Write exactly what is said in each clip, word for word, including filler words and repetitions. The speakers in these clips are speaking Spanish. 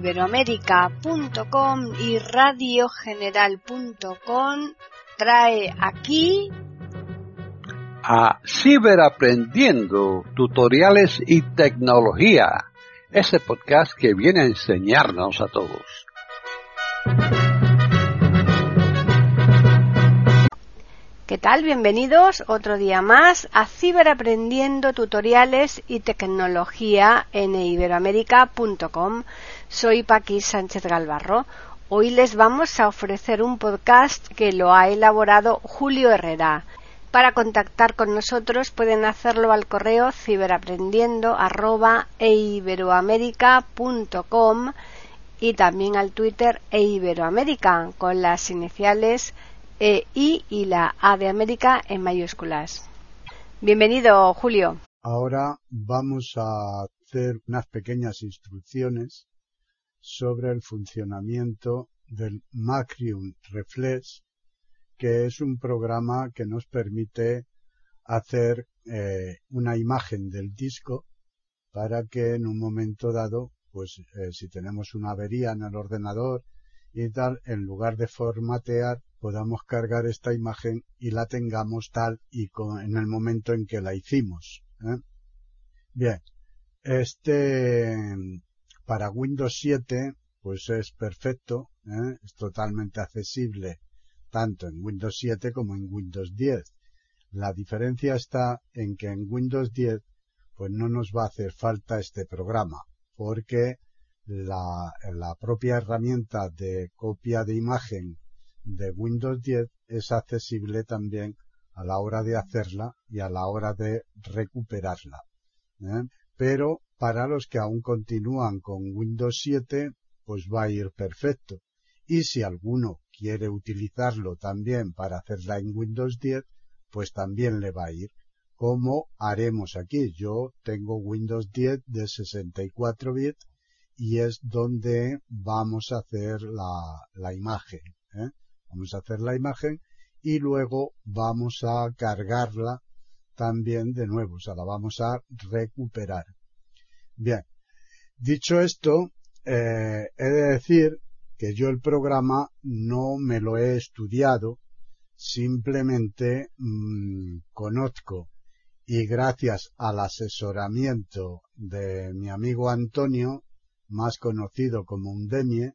iberoamérica punto com y radio general punto com trae aquí a Ciberaprendiendo, tutoriales y tecnología, ese podcast que viene a enseñarnos a todos. ¿Qué tal? Bienvenidos otro día más a Ciberaprendiendo, tutoriales y tecnología en iberoamérica punto com. Soy Paqui Sánchez Galvarro. Hoy les vamos a ofrecer un podcast que lo ha elaborado Julio Herrera. Para contactar con nosotros pueden hacerlo al correo ciberaprendiendo arroba iberoamérica punto com y también al Twitter eiberoamérica con las iniciales E I y la A de América en mayúsculas. Bienvenido, Julio. Ahora vamos a hacer unas pequeñas instrucciones sobre el funcionamiento del Macrium Reflex, que es un programa que nos permite hacer eh, una imagen del disco para que en un momento dado, pues eh, si tenemos una avería en el ordenador y tal, en lugar de formatear, podamos cargar esta imagen y la tengamos tal y con, en el momento en que la hicimos, ¿eh? Bien, este para Windows siete pues es perfecto, ¿eh? Es totalmente accesible tanto en Windows siete como en Windows diez. La diferencia está en que en Windows diez pues no nos va a hacer falta este programa, porque la, la propia herramienta de copia de imagen de Windows diez es accesible también a la hora de hacerla y a la hora de recuperarla, ¿eh? Pero para los que aún continúan con Windows siete, pues va a ir perfecto. Y si alguno quiere utilizarlo también para hacerla en Windows diez, pues también le va a ir. Como haremos aquí. Yo tengo Windows diez de sesenta y cuatro bits y es donde vamos a hacer la, la imagen, ¿eh? Vamos a hacer la imagen y luego vamos a cargarla también de nuevo, o sea, la vamos a recuperar. Bien, dicho esto, eh, he de decir que yo el programa no me lo he estudiado, simplemente mmm, conozco y gracias al asesoramiento de mi amigo Antonio, más conocido como Undemie,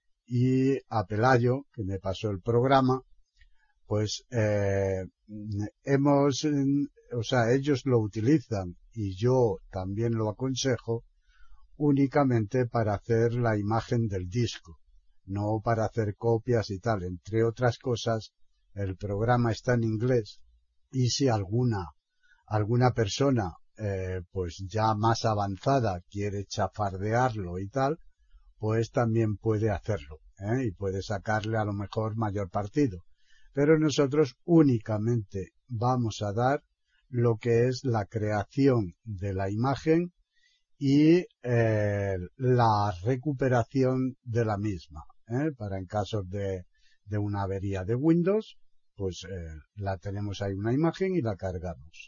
y a Pelayo, que me pasó el programa, pues eh, hemos, o sea, ellos lo utilizan y yo también lo aconsejo únicamente para hacer la imagen del disco, no para hacer copias y tal. Entre otras cosas, el programa está en inglés y si alguna, alguna persona, eh, pues ya más avanzada quiere chafardearlo y tal, pues también puede hacerlo, ¿eh? Y puede sacarle a lo mejor mayor partido. Pero nosotros únicamente vamos a dar lo que es la creación de la imagen y eh, la recuperación de la misma, ¿eh? Para en casos de, de una avería de Windows, pues eh, la tenemos ahí una imagen y la cargamos.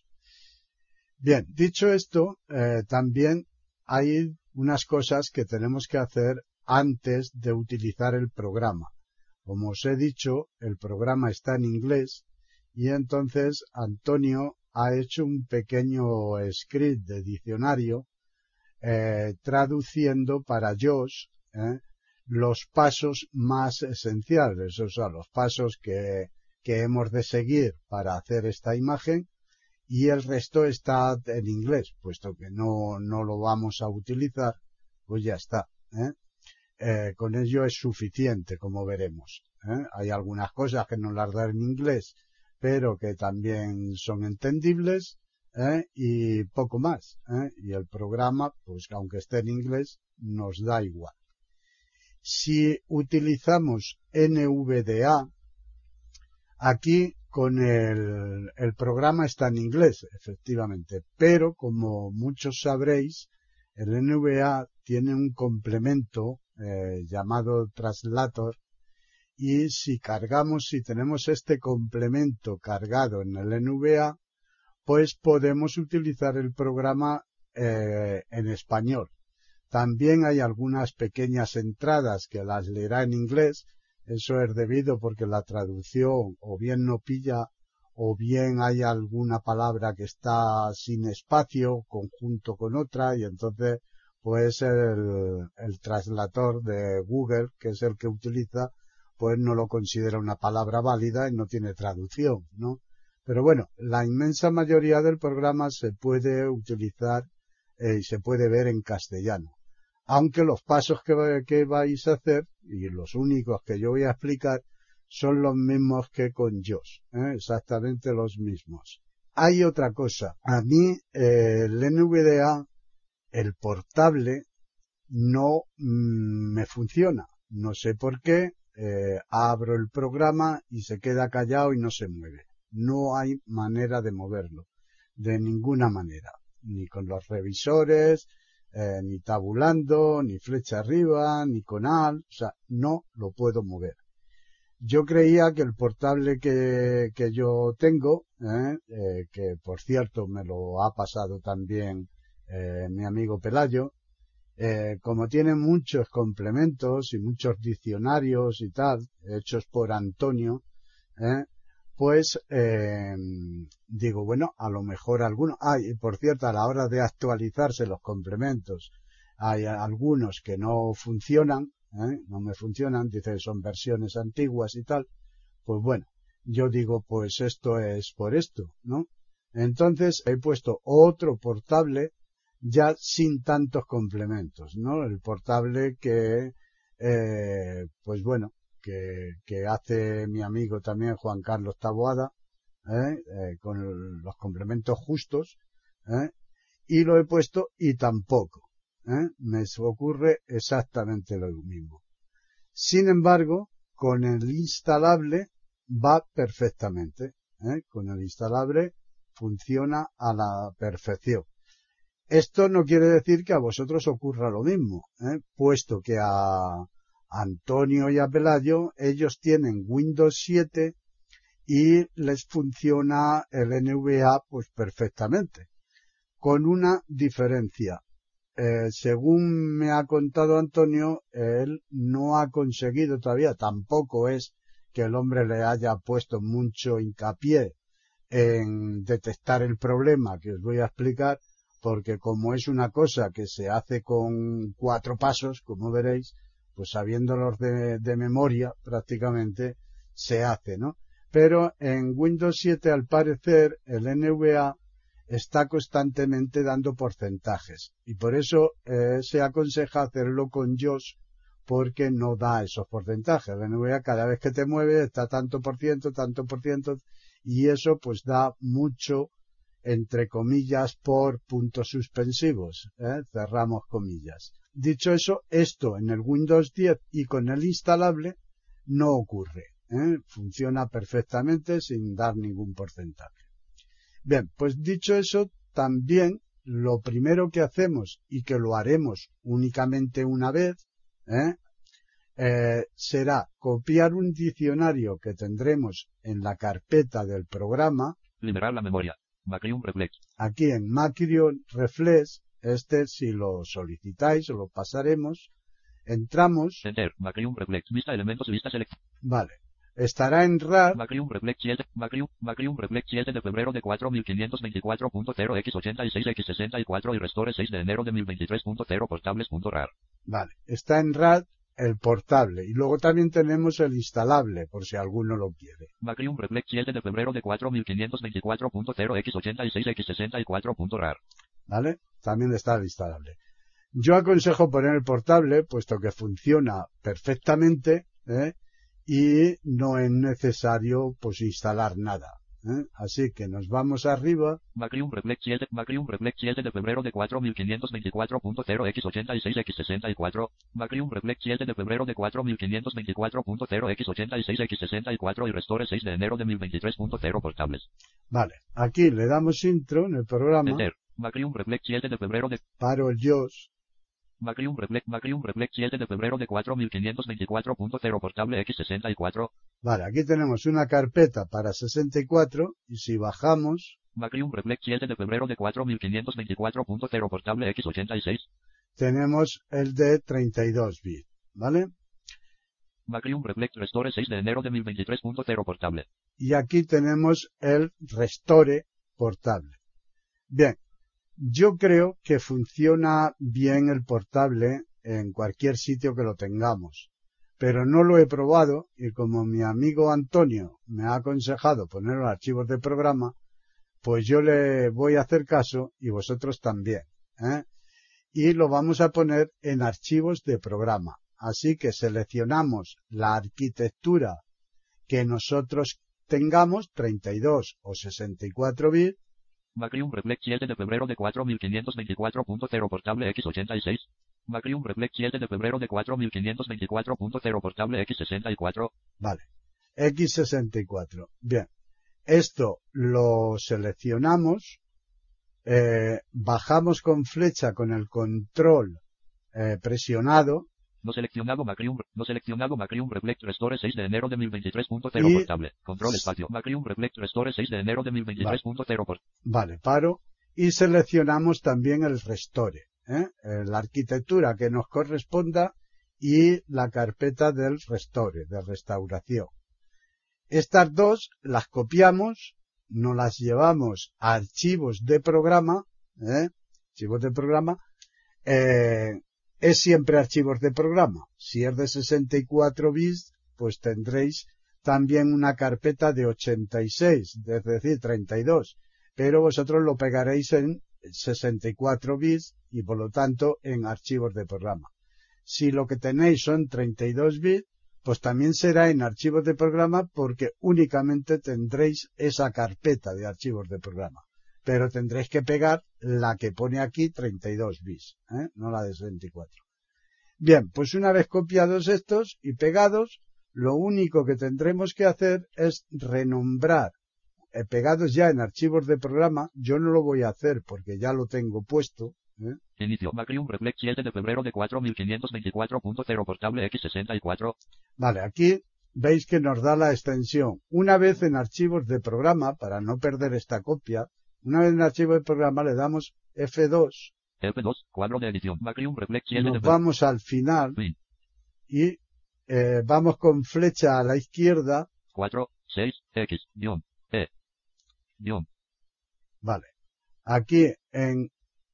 Bien, dicho esto, eh, también hay unas cosas que tenemos que hacer antes de utilizar el programa. Como os he dicho, el programa está en inglés y entonces Antonio ha hecho un pequeño script de diccionario eh, traduciendo para Josh eh, los pasos más esenciales, o sea, los pasos que, que hemos de seguir para hacer esta imagen. Y el resto está en inglés, puesto que no, no lo vamos a utilizar, pues ya está, ¿eh? Eh, con ello es suficiente, como veremos, ¿eh? Hay algunas cosas que nos las da en inglés, pero que también son entendibles, ¿eh? Y poco más, ¿eh? Y el programa, pues aunque esté en inglés, nos da igual. Si utilizamos N V D A, aquí con el, el programa está en inglés, efectivamente, pero como muchos sabréis, el N V A tiene un complemento eh, llamado Translator y si cargamos, si tenemos este complemento cargado en el N V A, pues podemos utilizar el programa eh, en español. También hay algunas pequeñas entradas que las leerá en inglés. Eso es debido porque la traducción o bien no pilla o bien hay alguna palabra que está sin espacio conjunto con otra y entonces pues el, el traslator de Google, que es el que utiliza, pues no lo considera una palabra válida y no tiene traducción, ¿no? Pero bueno, la inmensa mayoría del programa se puede utilizar eh, y se puede ver en castellano. Aunque los pasos que, que vais a hacer, y los únicos que yo voy a explicar, son los mismos que con JAWS, ¿eh? Exactamente los mismos. Hay otra cosa. A mí eh, el N V D A, el portable, no mm, me funciona. No sé por qué. Eh, abro el programa y se queda callado y no se mueve. No hay manera de moverlo. De ninguna manera. Ni con los revisores, eh, ni tabulando, ni flecha arriba, ni con alt. O sea, no lo puedo mover. Yo creía que el portable que, que yo tengo, eh, eh, que por cierto me lo ha pasado también eh, mi amigo Pelayo, eh, como tiene muchos complementos y muchos diccionarios y tal, hechos por Antonio, eh, pues eh, digo, bueno, a lo mejor algunos, ah, y por cierto, a la hora de actualizarse los complementos, hay algunos que no funcionan, ¿Eh? no me funcionan, dice que son versiones antiguas y tal, pues bueno, yo digo, pues esto es por esto, ¿no? Entonces he puesto otro portable ya sin tantos complementos, ¿no? El portable que, eh, pues bueno, que, que hace mi amigo también Juan Carlos Taboada, ¿eh? Eh, con los complementos justos, ¿eh? Y lo he puesto y tampoco. ¿Eh? Me ocurre exactamente lo mismo. Sin embargo, con el instalable va perfectamente. ¿eh? Con el instalable funciona a la perfección. Esto no quiere decir que a vosotros ocurra lo mismo, ¿eh? puesto que a Antonio y a Pelayo ellos tienen Windows siete y les funciona el N V A pues perfectamente. Con una diferencia. Eh, según me ha contado Antonio, él no ha conseguido todavía, tampoco es que el hombre le haya puesto mucho hincapié en detectar el problema que os voy a explicar, porque como es una cosa que se hace con cuatro pasos, como veréis, pues sabiéndolos de, de memoria prácticamente se hace, ¿no? Pero en Windows siete al parecer el N V A está constantemente dando porcentajes y por eso eh, se aconseja hacerlo con JAWS porque no da esos porcentajes. El N V A cada vez que te mueve está tanto por ciento, tanto por ciento y eso pues da mucho entre comillas por puntos suspensivos, ¿eh? cerramos comillas. Dicho eso, esto en el Windows diez y con el instalable no ocurre, ¿eh? funciona perfectamente sin dar ningún porcentaje. Bien, pues dicho eso, también lo primero que hacemos y que lo haremos únicamente una vez, ¿eh? Eh, será copiar un diccionario que tendremos en la carpeta del programa. Liberar la memoria. Macrium Reflex. Aquí en Macrium Reflex, este si lo solicitáis o lo pasaremos, entramos. Enter. Macrium Reflex. Vista elementos. Vista select. Vale. Estará en R A R. Macrium Reflex siete. Macrium, Macrium Reflex siete de febrero de cuatro mil quinientos veinticuatro punto cero equis ochenta y seis equis sesenta y cuatro y Restore seis de enero de mil veintitrés punto cero portables punto rar. Vale. Está en R A R el portable. Y luego también tenemos el instalable, por si alguno lo quiere. Macrium Reflex siete de febrero de cuatro mil quinientos veinticuatro punto cero equis ochenta y seis equis sesenta y cuatro punto rar. Vale. También está el instalable. Yo aconsejo poner el portable, puesto que funciona perfectamente, ¿eh? y no es necesario pues instalar nada, ¿eh? Así que nos vamos arriba. Macrium Reflex siete, Macrium Reflex siete de febrero de cuatro mil quinientos veinticuatro punto cero equis ochenta y seis equis sesenta y cuatro, Macrium Reflex siete de febrero de cuatro mil quinientos veinticuatro punto cero equis ochenta y seis equis sesenta y cuatro y Restore seis de enero de mil veintitrés punto cero portables. Vale, aquí le damos intro en el programa. Enter. Macrium Reflex siete de febrero de... Paro el JAWS. Macrium Reflex, Macrium Reflex siete de febrero de cuatro mil quinientos veinticuatro punto cero portable equis sesenta y cuatro. Vale, aquí tenemos una carpeta para sesenta y cuatro y si bajamos... Macrium Reflex siete de febrero de cuatro mil quinientos veinticuatro punto cero portable equis ochenta y seis. tenemos el de treinta y dos bits, ¿vale? Macrium Reflect Restore seis de enero de mil veintitrés punto cero portable. Y aquí tenemos el Restore portable. Bien, yo creo que funciona bien el portable en cualquier sitio que lo tengamos, pero no lo he probado y como mi amigo Antonio me ha aconsejado poner los archivos de programa, pues yo le voy a hacer caso y vosotros también, ¿eh? Y lo vamos a poner en archivos de programa. Así que seleccionamos la arquitectura que nosotros tengamos, treinta y dos o sesenta y cuatro bits. Macrium Reflect siete de febrero de cuatro mil quinientos veinticuatro punto cero portable equis ochenta y seis. Macrium Reflect siete de febrero de cuatro mil quinientos veinticuatro punto cero portable equis sesenta y cuatro. Vale, equis sesenta y cuatro. Bien, esto lo seleccionamos, eh, bajamos con flecha con el control eh, presionado. No seleccionado Macrium, no seleccionado Macrium Reflect Restore seis de enero de mil veintitrés punto cero y, portable. Control espacio. Macrium Reflect Restore seis de enero de mil veintitrés punto cero vale. por... Vale, paro. Y seleccionamos también el Restore, ¿eh? La arquitectura que nos corresponda y la carpeta del Restore, de restauración. Estas dos las copiamos, nos las llevamos a archivos de programa, ¿eh? Archivos de programa, eh, es siempre archivos de programa. Si es de sesenta y cuatro bits, pues tendréis también una carpeta de ochenta y seis, es decir, treinta y dos. Pero vosotros lo pegaréis en sesenta y cuatro bits y por lo tanto en archivos de programa. Si lo que tenéis son treinta y dos bits, pues también será en archivos de programa porque únicamente tendréis esa carpeta de archivos de programa. Pero tendréis que pegar la que pone aquí treinta y dos bits, ¿eh? No la de sesenta y cuatro. Bien, pues una vez copiados estos y pegados, lo único que tendremos que hacer es renombrar, eh, pegados ya en archivos de programa. Yo no lo voy a hacer porque ya lo tengo puesto, ¿eh? Inicio. Macrium Reflect siete de febrero de cuatro mil quinientos veinticuatro punto cero portable equis sesenta y cuatro. Vale, aquí veis que nos da la extensión. Una vez en archivos de programa, para no perder esta copia, una vez en archivo de programa le damos efe dos. efe dos, cuadro de edición. Macrium Reflect siete Nos de vamos al final fin. y eh, vamos con flecha a la izquierda. cuatro, seis, X, guión, E, guión. Vale. Aquí en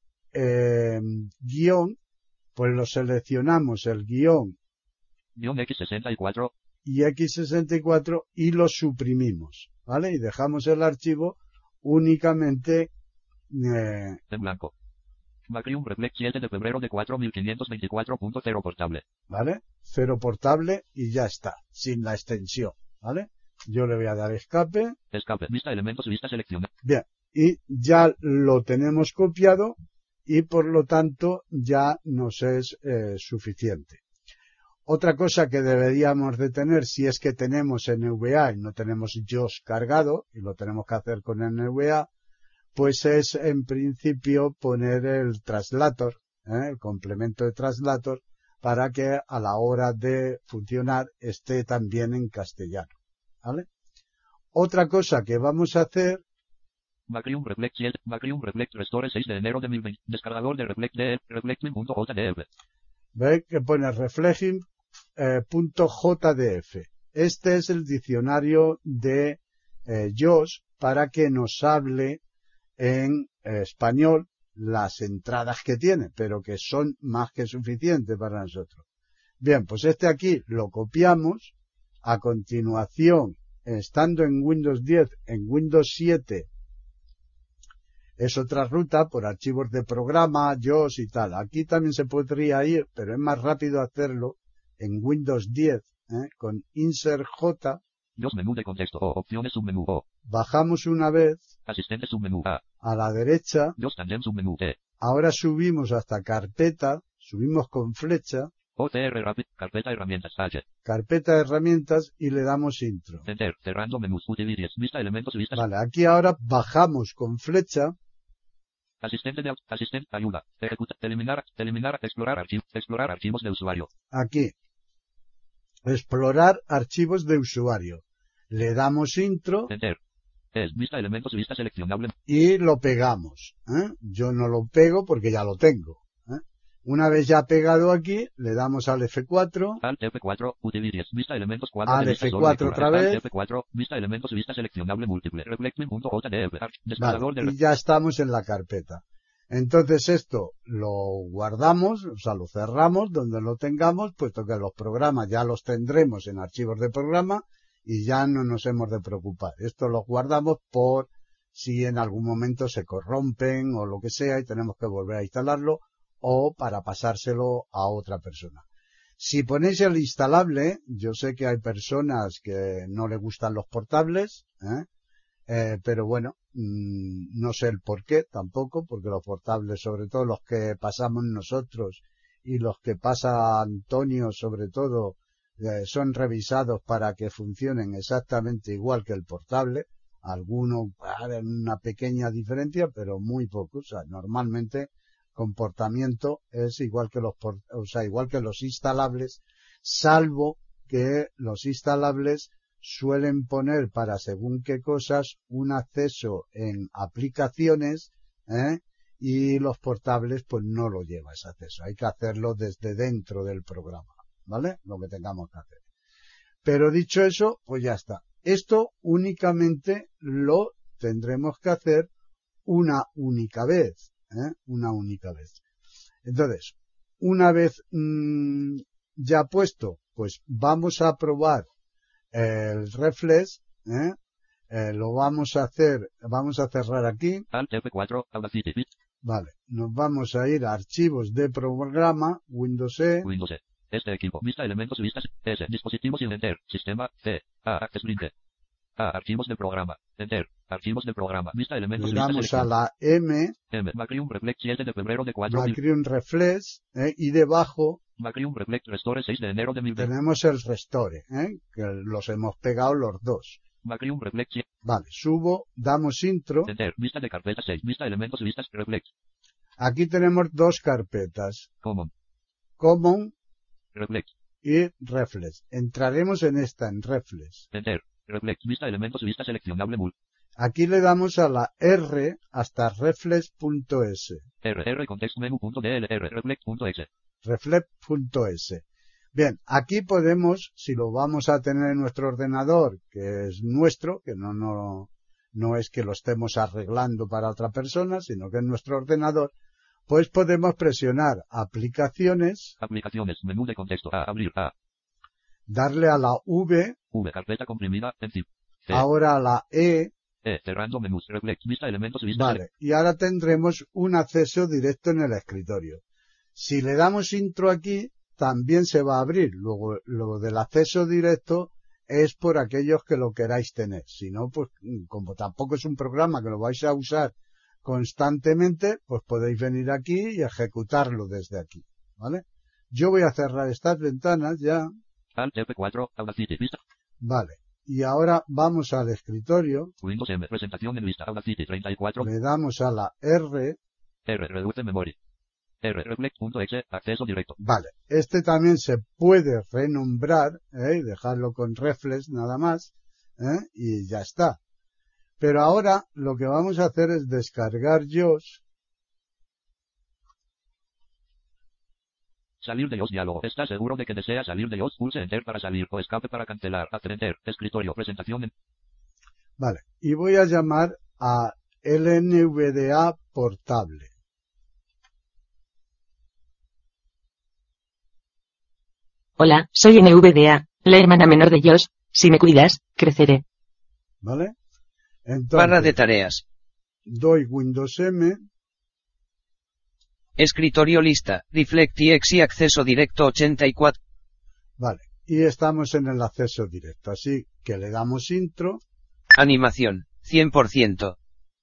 eh, guión, pues lo seleccionamos el guión Guión equis sesenta y cuatro. y equis sesenta y cuatro y lo suprimimos, ¿vale? Y dejamos el archivo únicamente eh, en blanco. Macrium Reflect siete de febrero de cuatro mil quinientos veinticuatro punto cero portable. ¿Vale? Cero portable y ya está, sin la extensión, ¿vale? Yo le voy a dar escape. Escape, vista elementos, vista seleccionada. Bien, y ya lo tenemos copiado y por lo tanto ya nos es eh, suficiente. Otra cosa que deberíamos de tener, si es que tenemos N V A y no tenemos JOS cargado, y lo tenemos que hacer con N V A, pues es en principio poner el translator, ¿eh? El complemento de translator, para que a la hora de funcionar esté también en castellano, ¿vale? Otra cosa que vamos a hacer... Macrium Reflect siete, Macrium Reflect Restore seis de enero de mil veinte, descargador de Reflect D F, reflecting punto J D F. ¿Veis que pone reflecting punto J D F? Este es el diccionario de eh, JOS para que nos hable en eh, español las entradas que tiene, pero que son más que suficientes para nosotros. Bien, pues este aquí lo copiamos. A continuación, estando en Windows diez, en Windows siete es otra ruta por archivos de programa, JOS y tal. Aquí también se podría ir, pero es más rápido hacerlo en Windows diez, ¿eh? Con Insert J. JOS menú de contexto o opciones submenú O. Bajamos una vez. Asistente submenú A. A la derecha. JOS tandem submenú T. Ahora subimos hasta carpeta, subimos con flecha. O T R Rapid, carpeta herramientas H. Carpeta de herramientas y le damos intro. Enter, cerrando menús, utilities, vista elementos, vistas. Vale, aquí ahora bajamos con flecha. Asistente de asistente, ayuda, ejecutar, eliminar, eliminar, explorar archivos, explorar archivos de usuario. Aquí. Explorar archivos de usuario. Le damos intro. Enter. Es vista elementos, vista seleccionable. Y lo pegamos, ¿eh? Yo no lo pego porque ya lo tengo, ¿eh? Una vez ya pegado aquí, le damos al F cuatro. Alt F cuatro, utilities, vista elementos cuadro Al de vista F solo cuatro lectura. otra Alt vez. F cuatro, vista elementos vista seleccionable múltiple. Reflecting.jdf, arch, descargador Vale, de y ya estamos en la carpeta. Entonces esto lo guardamos, o sea, lo cerramos donde lo tengamos, puesto que los programas ya los tendremos en archivos de programa y ya no nos hemos de preocupar. Esto lo guardamos por si en algún momento se corrompen o lo que sea y tenemos que volver a instalarlo, o para pasárselo a otra persona. Si ponéis el instalable, yo sé que hay personas que no le gustan los portables, ¿eh? Eh, pero bueno, mmm, no sé el por qué tampoco, porque los portables, sobre todo los que pasamos nosotros y los que pasa Antonio sobre todo, eh, son revisados para que funcionen exactamente igual que el portable. Algunos en una pequeña diferencia, pero muy poco. O sea, normalmente comportamiento es igual que los, o sea, igual que los instalables, salvo que los instalables suelen poner para según qué cosas un acceso en aplicaciones, ¿eh? Y los portables pues no lo lleva ese acceso. Hay que hacerlo desde dentro del programa, ¿vale? Lo que tengamos que hacer. Pero dicho eso, pues ya está. Esto únicamente lo tendremos que hacer una única vez, ¿eh? Una única vez. Entonces, una vez mmm, ya puesto, pues vamos a probar el reflex, ¿eh? Eh, lo vamos a hacer, vamos a cerrar aquí. Alt F cuatro, Audacity. Vale, nos vamos a ir a archivos de programa, Windows E. Windows E. Este equipo, vista elementos vistas, S, dispositivos sin enter, sistema, C, A, Access Link. A, archivos de programa, enter, archivos de programa, vista elementos Le vistas. damos Selección. a la M, M, Macrium Reflect siete de febrero de cuatro mil. Macrium Reflex, ¿eh? Y debajo Macrium Reflect Restore seis de enero de mil veinte. tenemos el Restore, ¿eh? Que los hemos pegado los dos. Macrium Reflect siete. Vale, subo, damos intro. Enter, vista de carpeta seis, vista elementos vistas, Reflect. Aquí tenemos dos carpetas, Common, Common Reflect. y Reflex. Entraremos en esta, en Reflex. Enter, Reflect, vista elementos vista seleccionable mul. Aquí le damos a la R hasta reflex.s. R, R, context menu.dlr, reflect.exe. Reflex.s. Bien, aquí podemos, si lo vamos a tener en nuestro ordenador, que es nuestro, que no, no, no es que lo estemos arreglando para otra persona, sino que es nuestro ordenador, pues podemos presionar aplicaciones, Aplicaciones, menú de contexto, A, abrir, A, darle a la V, V, carpeta comprimida, en zip. C, ahora a la E, E, cerrando menús, reflect, vista elementos vista. vale, y ahora tendremos un acceso directo en el escritorio. Si le damos intro aquí, también se va a abrir. Luego, lo del acceso directo es por aquellos que lo queráis tener. Si no, pues, como tampoco es un programa que lo vais a usar constantemente, pues podéis venir aquí y ejecutarlo desde aquí, ¿vale? Yo voy a cerrar estas ventanas ya. Alt F cuatro, Audacity, vista. Vale. Y ahora vamos al escritorio. Windows M, presentación en vista, Audacity treinta y cuatro. Le damos a la R. R, reduce memoria. R, reflect.exe, acceso directo. Vale. Este también se puede renombrar, ¿eh? Dejarlo con reflex nada más, ¿eh? Y ya está. Pero ahora lo que vamos a hacer es descargar JOS. Salir de JOS diálogo. ¿Está seguro de que desea salir de JOS? Pulse Enter para salir o escape para cancelar. Hacer Enter. Escritorio. Presentación en... Vale. Y voy a llamar a L N V D A portable. Hola, soy N V D A, la hermana menor de JOS. Si me cuidas, creceré. ¿Vale? Entonces, Barra de tareas. doy Windows M. Escritorio lista. Reflect y X y acceso directo ochenta y cuatro. Vale. Y estamos en el acceso directo. Así que le damos intro. Animación. cien por ciento.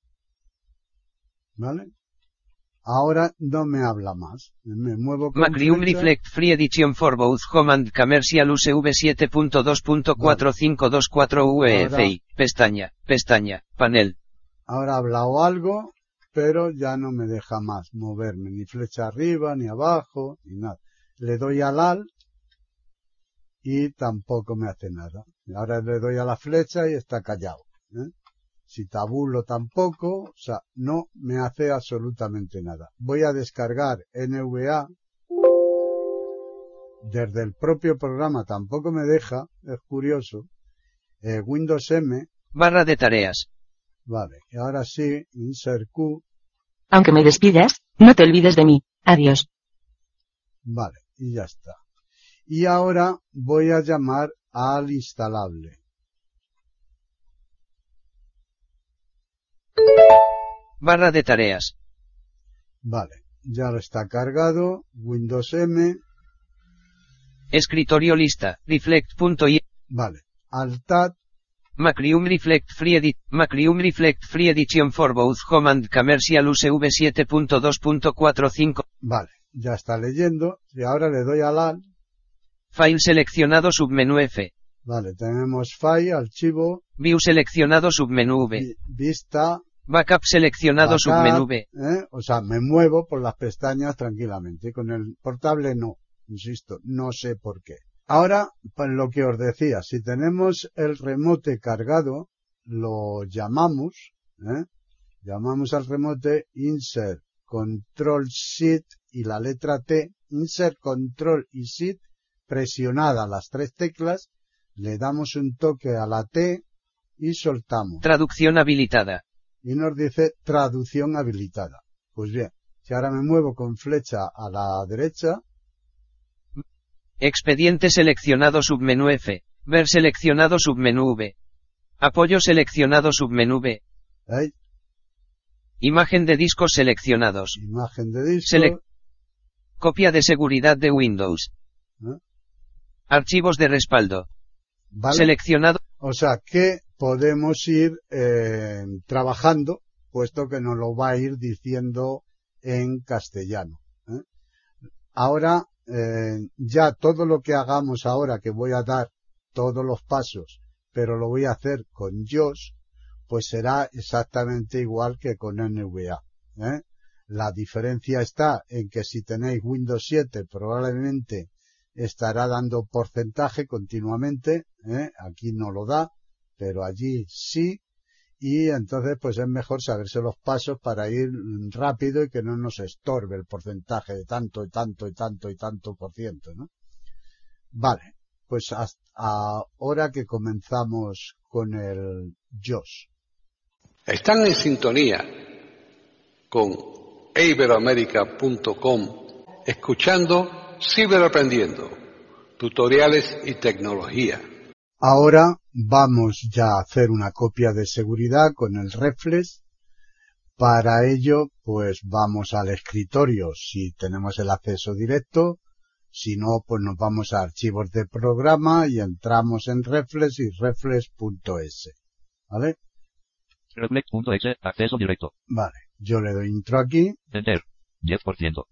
¿Vale? Ahora no me habla más. Me muevo con Macrium flecha. Reflect Free Edition for both Home and Commercial U S V siete punto dos punto cuatro cinco dos cuatro U E F I. Pestaña, pestaña, panel. Ahora ha hablado algo, pero ya no me deja más moverme, ni flecha arriba, ni abajo, ni nada. Le doy al Alt y tampoco me hace nada. Ahora le doy a la flecha y está callado, ¿eh? Si tabulo tampoco, o sea, no me hace absolutamente nada. Voy a descargar N V A. desde el propio programa tampoco me deja, es curioso, eh, Windows M. Barra de tareas. Vale, y ahora sí, Insert Q. Aunque me despidas, no te olvides de mí. Adiós. Vale, y ya está. Y ahora voy a llamar al instalable. Barra de tareas. Vale, ya lo está cargado. Windows M. Escritorio lista. Reflect.i. Vale, Alt-Tab. Macrium Reflect Free Edit. Macrium Reflect Free Edition for both Home and Commercial U S V siete punto dos punto cuarenta y cinco. Vale, ya está leyendo. Y ahora le doy al Alt. File seleccionado submenú F. Vale, tenemos File, archivo. View seleccionado submenú V. Vista. Backup seleccionado Backup, submenú V. ¿eh? O sea, me muevo por las pestañas tranquilamente. Con el portable no. Insisto, no sé por qué. Ahora, pues lo que os decía, si tenemos el remote cargado, lo llamamos, ¿eh? Llamamos al remote Insert, Control Shift y la letra T, Insert, Control y Shift, presionada las tres teclas, le damos un toque a la T y soltamos. Traducción habilitada. Y nos dice traducción habilitada. Pues bien, si ahora me muevo con flecha a la derecha. Expediente seleccionado submenú F. Ver seleccionado submenú V. Apoyo seleccionado submenú V. ¿Eh? Imagen de discos seleccionados. Imagen de disco. Selec Copia de seguridad de Windows. ¿Eh? Archivos de respaldo. ¿Vale? Seleccionado. O sea que podemos ir eh, trabajando, puesto que nos lo va a ir diciendo en castellano. ¿eh? Ahora, eh, ya todo lo que hagamos ahora, que voy a dar todos los pasos, pero lo voy a hacer con JOS, pues será exactamente igual que con N V A. ¿eh? La diferencia está en que si tenéis Windows siete, probablemente estará dando porcentaje continuamente, ¿eh? Aquí no lo da, pero allí sí, y entonces pues es mejor saberse los pasos para ir rápido y que no nos estorbe el porcentaje de tanto y tanto y tanto y tanto por ciento, ¿no? Vale, pues hasta ahora que comenzamos con el JOS. Están en sintonía con iberoamerica punto com, escuchando Ciberaprendiendo, tutoriales y tecnología. Ahora vamos ya a hacer una copia de seguridad con el Reflex. Para ello, pues vamos al escritorio si tenemos el acceso directo. Si no, pues nos vamos a archivos de programa y entramos en Reflex y reflex punto es. ¿Vale? Reflex punto es, acceso directo. Vale, yo le doy intro aquí. Enter. diez por ciento.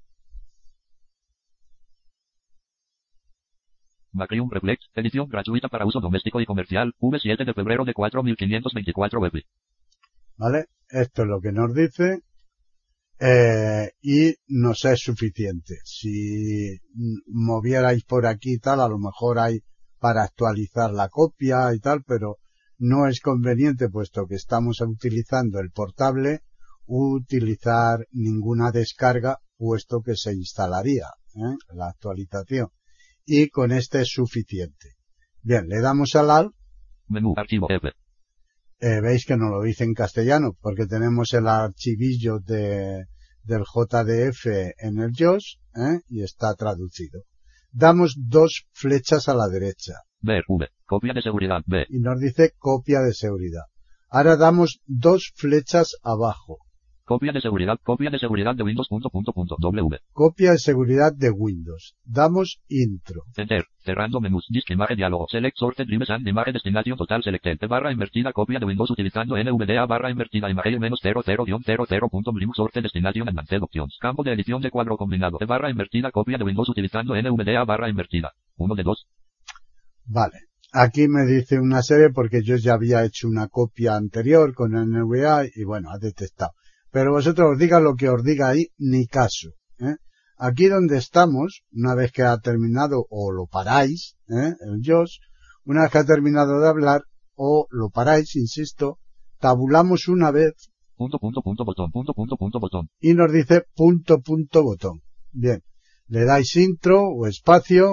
Macrium Reflex, edición gratuita para uso doméstico y comercial, V siete de febrero de cuatro mil quinientos veinticuatro web. ¿Vale? Esto es lo que nos dice. Eh, y nos es suficiente. Si movierais por aquí y tal, a lo mejor hay para actualizar la copia y tal, pero no es conveniente, puesto que estamos utilizando el portable, utilizar ninguna descarga, puesto que se instalaría ¿eh? la actualización. Y con este es suficiente. Bien, le damos al Alt. Menú, archivo F. Eh, veis que nos lo dice en castellano, porque tenemos el archivillo de, del J D F en el JOS, ¿eh? y está traducido. Damos dos flechas a la derecha. Ver, V, copia de seguridad, B. Y nos dice copia de seguridad. Ahora damos dos flechas abajo. Copia de seguridad, copia de seguridad de Windows, punto, punto, punto, W. Copia de seguridad de Windows. Damos intro. Enter, cerrando menús, disc, imagen, diálogo, select, sorted, drives and imagen, destinación total, selected, barra invertida, copia de Windows utilizando N V D A, barra invertida, imagen, menos cero cero guión cero cero punto blim, sorted, destinación, advanced options, campo de edición de cuadro combinado, barra invertida, copia de Windows utilizando N V D A, barra invertida, uno de dos. Vale. Aquí me dice una serie porque yo ya había hecho una copia anterior con N V A y bueno, ha detectado. Pero vosotros os diga lo que os diga ahí, ni caso. ¿eh? Aquí donde estamos, una vez que ha terminado, o lo paráis, ¿eh? el JOS, una vez que ha terminado de hablar, o lo paráis, insisto, tabulamos una vez. Punto, punto, punto, botón, punto, punto, punto, botón. Y nos dice punto, punto, botón. Bien. Le dais intro o espacio,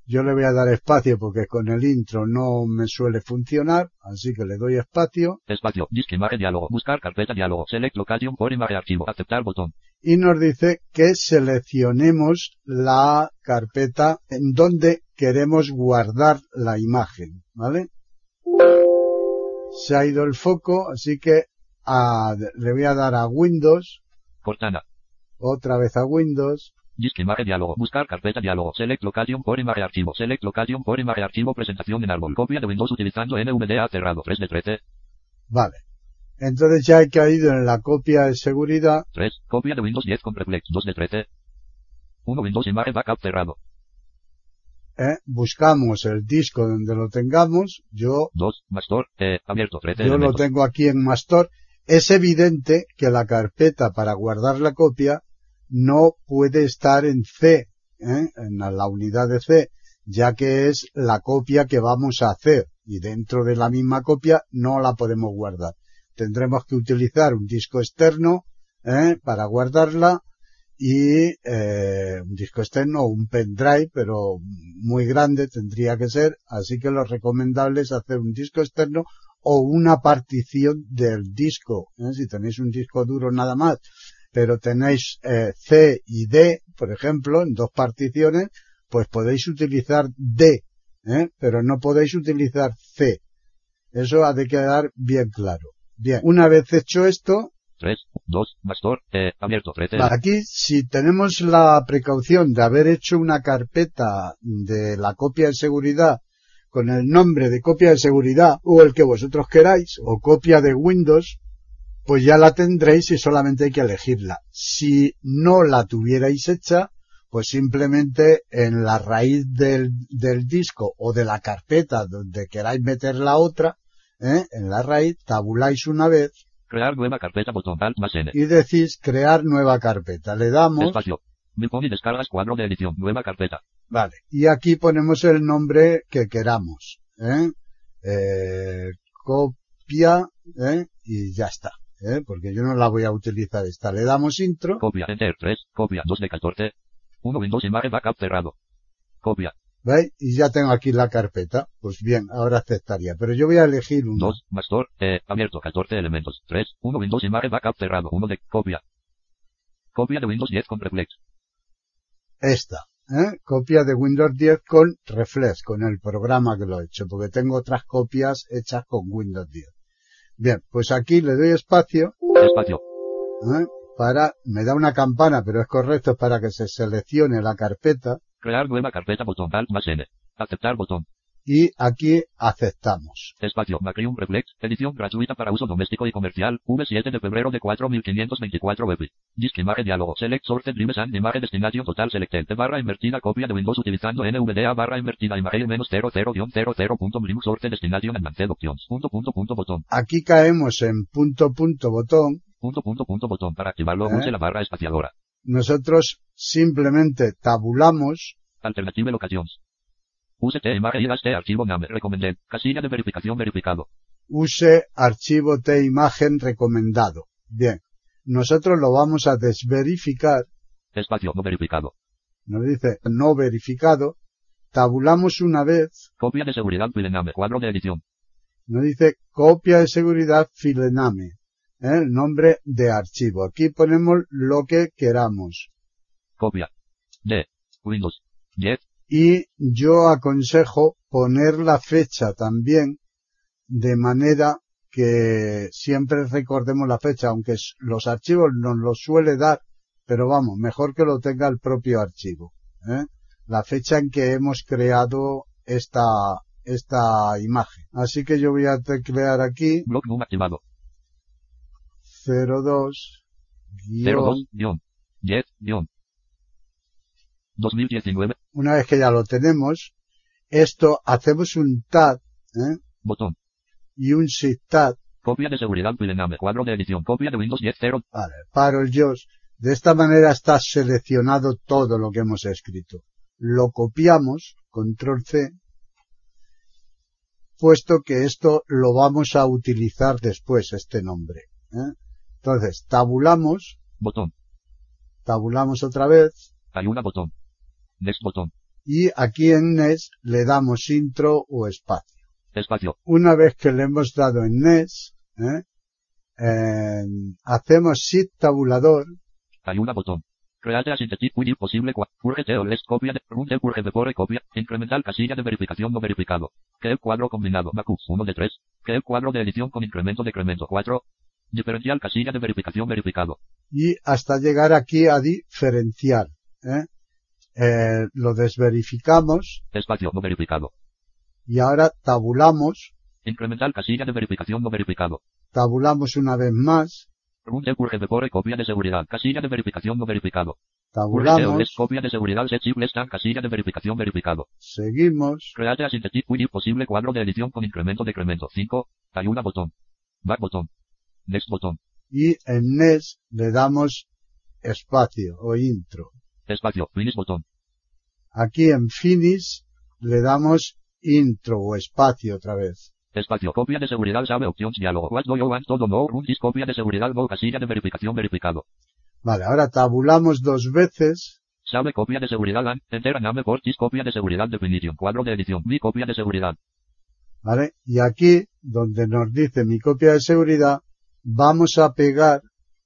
Yo le voy a dar espacio porque con el intro no me suele funcionar, así que le doy espacio. Espacio, disc imagen diálogo, buscar carpeta diálogo, select location for image archivo, aceptar botón. Y nos dice que seleccionemos la carpeta en donde queremos guardar la imagen, ¿vale? Se ha ido el foco, así que a, le voy a dar a Windows. Cortana. Otra vez a Windows. Disc imagen diálogo, buscar carpeta diálogo, select location for image archivo, select location for image archivo, presentación en árbol, copia de Windows utilizando N V D A cerrado, tres de trece. Vale. Entonces ya he caído en la copia de seguridad. tres, copia de Windows diez con reflex, dos de trece. uno, Windows imagen backup cerrado. ¿Eh? Buscamos el disco donde lo tengamos. Yo, dos, Mastor, eh, abierto, trece yo lo elementos. tengo aquí en Mastor. Es evidente que la carpeta para guardar la copia no puede estar en C, ¿eh? En la unidad de C, ya que es la copia que vamos a hacer y dentro de la misma copia no la podemos guardar. Tendremos que utilizar un disco externo, ¿eh? Para guardarla y eh, un disco externo o un pendrive, pero muy grande tendría que ser, así que lo recomendable es hacer un disco externo o una partición del disco, ¿eh? Si tenéis un disco duro nada más, pero tenéis eh, C y D, por ejemplo, en dos particiones, pues podéis utilizar D, ¿eh? Pero no podéis utilizar C. Eso ha de quedar bien claro. Bien, una vez hecho esto, tres, dos, Mastor, eh, abierto, trece. vale, aquí si tenemos la precaución de haber hecho una carpeta de la copia de seguridad con el nombre de copia de seguridad o el que vosotros queráis, o copia de Windows, pues ya la tendréis y solamente hay que elegirla. Si no la tuvierais hecha, pues simplemente en la raíz del, del disco o de la carpeta donde queráis meter la otra, ¿eh? En la raíz tabuláis una vez. Crear nueva carpeta, botón, alt más N. Y decís crear nueva carpeta. Le damos. Espacio. Bipón y descargas cuadro de edición, nueva carpeta. Vale. Y aquí ponemos el nombre que queramos, ¿eh? Eh, copia, ¿eh? Y ya está. ¿Eh? Porque yo no la voy a utilizar esta. Le damos intro. Copia, enter, tres, copia, dos de catorce. uno, Windows imagen backup cerrado. Copia. ¿Veis? Y ya tengo aquí la carpeta. Pues bien, ahora aceptaría. Pero yo voy a elegir uno. dos, Mastor, eh, abierto, catorce elementos. tres, uno, Windows imagen backup cerrado. uno de copia. Copia de Windows diez con reflex. Esta. ¿Eh? Copia de Windows diez con Reflex, con el programa que lo he hecho. Porque tengo otras copias hechas con Windows diez. Bien, pues aquí le doy espacio. Espacio. ¿Eh? Para, me da una campana, pero es correcto, es para que se seleccione la carpeta. Crear nueva carpeta, botón, alt más N. Aceptar botón. Y aquí aceptamos. Espacio, Macrium Reflex, edición gratuita para uso doméstico y comercial, V siete de febrero de cuatro mil quinientos veinticuatro web. Disc imagen diálogo, select sorted dreams and imagen destination total selected barra invertida copia de Windows utilizando N V D A barra invertida imagen menos cero cero guión cero cero punto blim sorted destination advanced options, punto punto punto botón. Aquí caemos en punto punto botón. Punto punto punto botón para activarlo, ¿Eh? use la barra espaciadora. Nosotros simplemente tabulamos. Alternative locations. Use T imagen y este archivo name recommended. Casilla de verificación verificado. Use archivo T imagen recomendado. Bien. Nosotros lo vamos a desverificar. Espacio no verificado. Nos dice no verificado. Tabulamos una vez. Copia de seguridad filename cuadro de edición. Nos dice copia de seguridad filename. ¿Eh? El nombre de archivo. Aquí ponemos lo que queramos. Copia de Windows diez. Y yo aconsejo poner la fecha también, de manera que siempre recordemos la fecha, aunque los archivos nos lo suele dar, pero vamos, mejor que lo tenga el propio archivo, ¿eh? La fecha en que hemos creado esta, esta imagen. Así que yo voy a teclear aquí Block Boom activado. cero dos cero dos guión diez guión dos mil diecinueve. Una vez que ya lo tenemos, esto hacemos un tab, ¿eh? Botón. Y un shift tab. Copia de seguridad filename cuadro de edición. Copia de Windows diez cero. Vale, paro el J O S. De esta manera está seleccionado todo lo que hemos escrito. Lo copiamos, control C, puesto que esto lo vamos a utilizar después, este nombre, ¿eh? Entonces, tabulamos. Botón. Tabulamos otra vez. Hay una botón. Next botón. Y aquí en Next le damos intro o espacio. Espacio. Una vez que le hemos dado en Next, ¿eh? Eh, hacemos Shift tabulador. Hay una botón. Create a synthetic with posible cua- Purge o list copia de run de purge before copia. Incremental casilla de verificación no verificado. Que el cuadro combinado. Macu uno de tres. Que el cuadro de edición con incremento decremento cuatro. Diferencial casilla de verificación verificado. Y hasta llegar aquí a diferencial. ¿eh? Eh, lo desverificamos. Espacio no verificado. Y ahora tabulamos. Incremental casilla de verificación no verificado. Tabulamos una vez más. Run de purge before copia de seguridad. Casilla de verificación no verificado. Tabulamos. List copia de seguridad sensible está casilla de verificación verificado. Seguimos. Create a synthetic with posible cuadro de edición con incremento decremento cinco. Hay una botón. Back botón. Next botón. Y en Next le damos espacio o intro. Espacio. Finish botón. Aquí en Finish le damos intro o espacio otra vez. Espacio. Copia de seguridad sabe opciones diálogo. What do you want todo no run this copia de seguridad no casilla de verificación verificado. Vale, ahora tabulamos dos veces. Sabe copia de seguridad and enter name por this copia de seguridad definition. Cuadro de edición. Mi copia de seguridad. Vale, y aquí donde nos dice mi copia de seguridad, vamos a pegar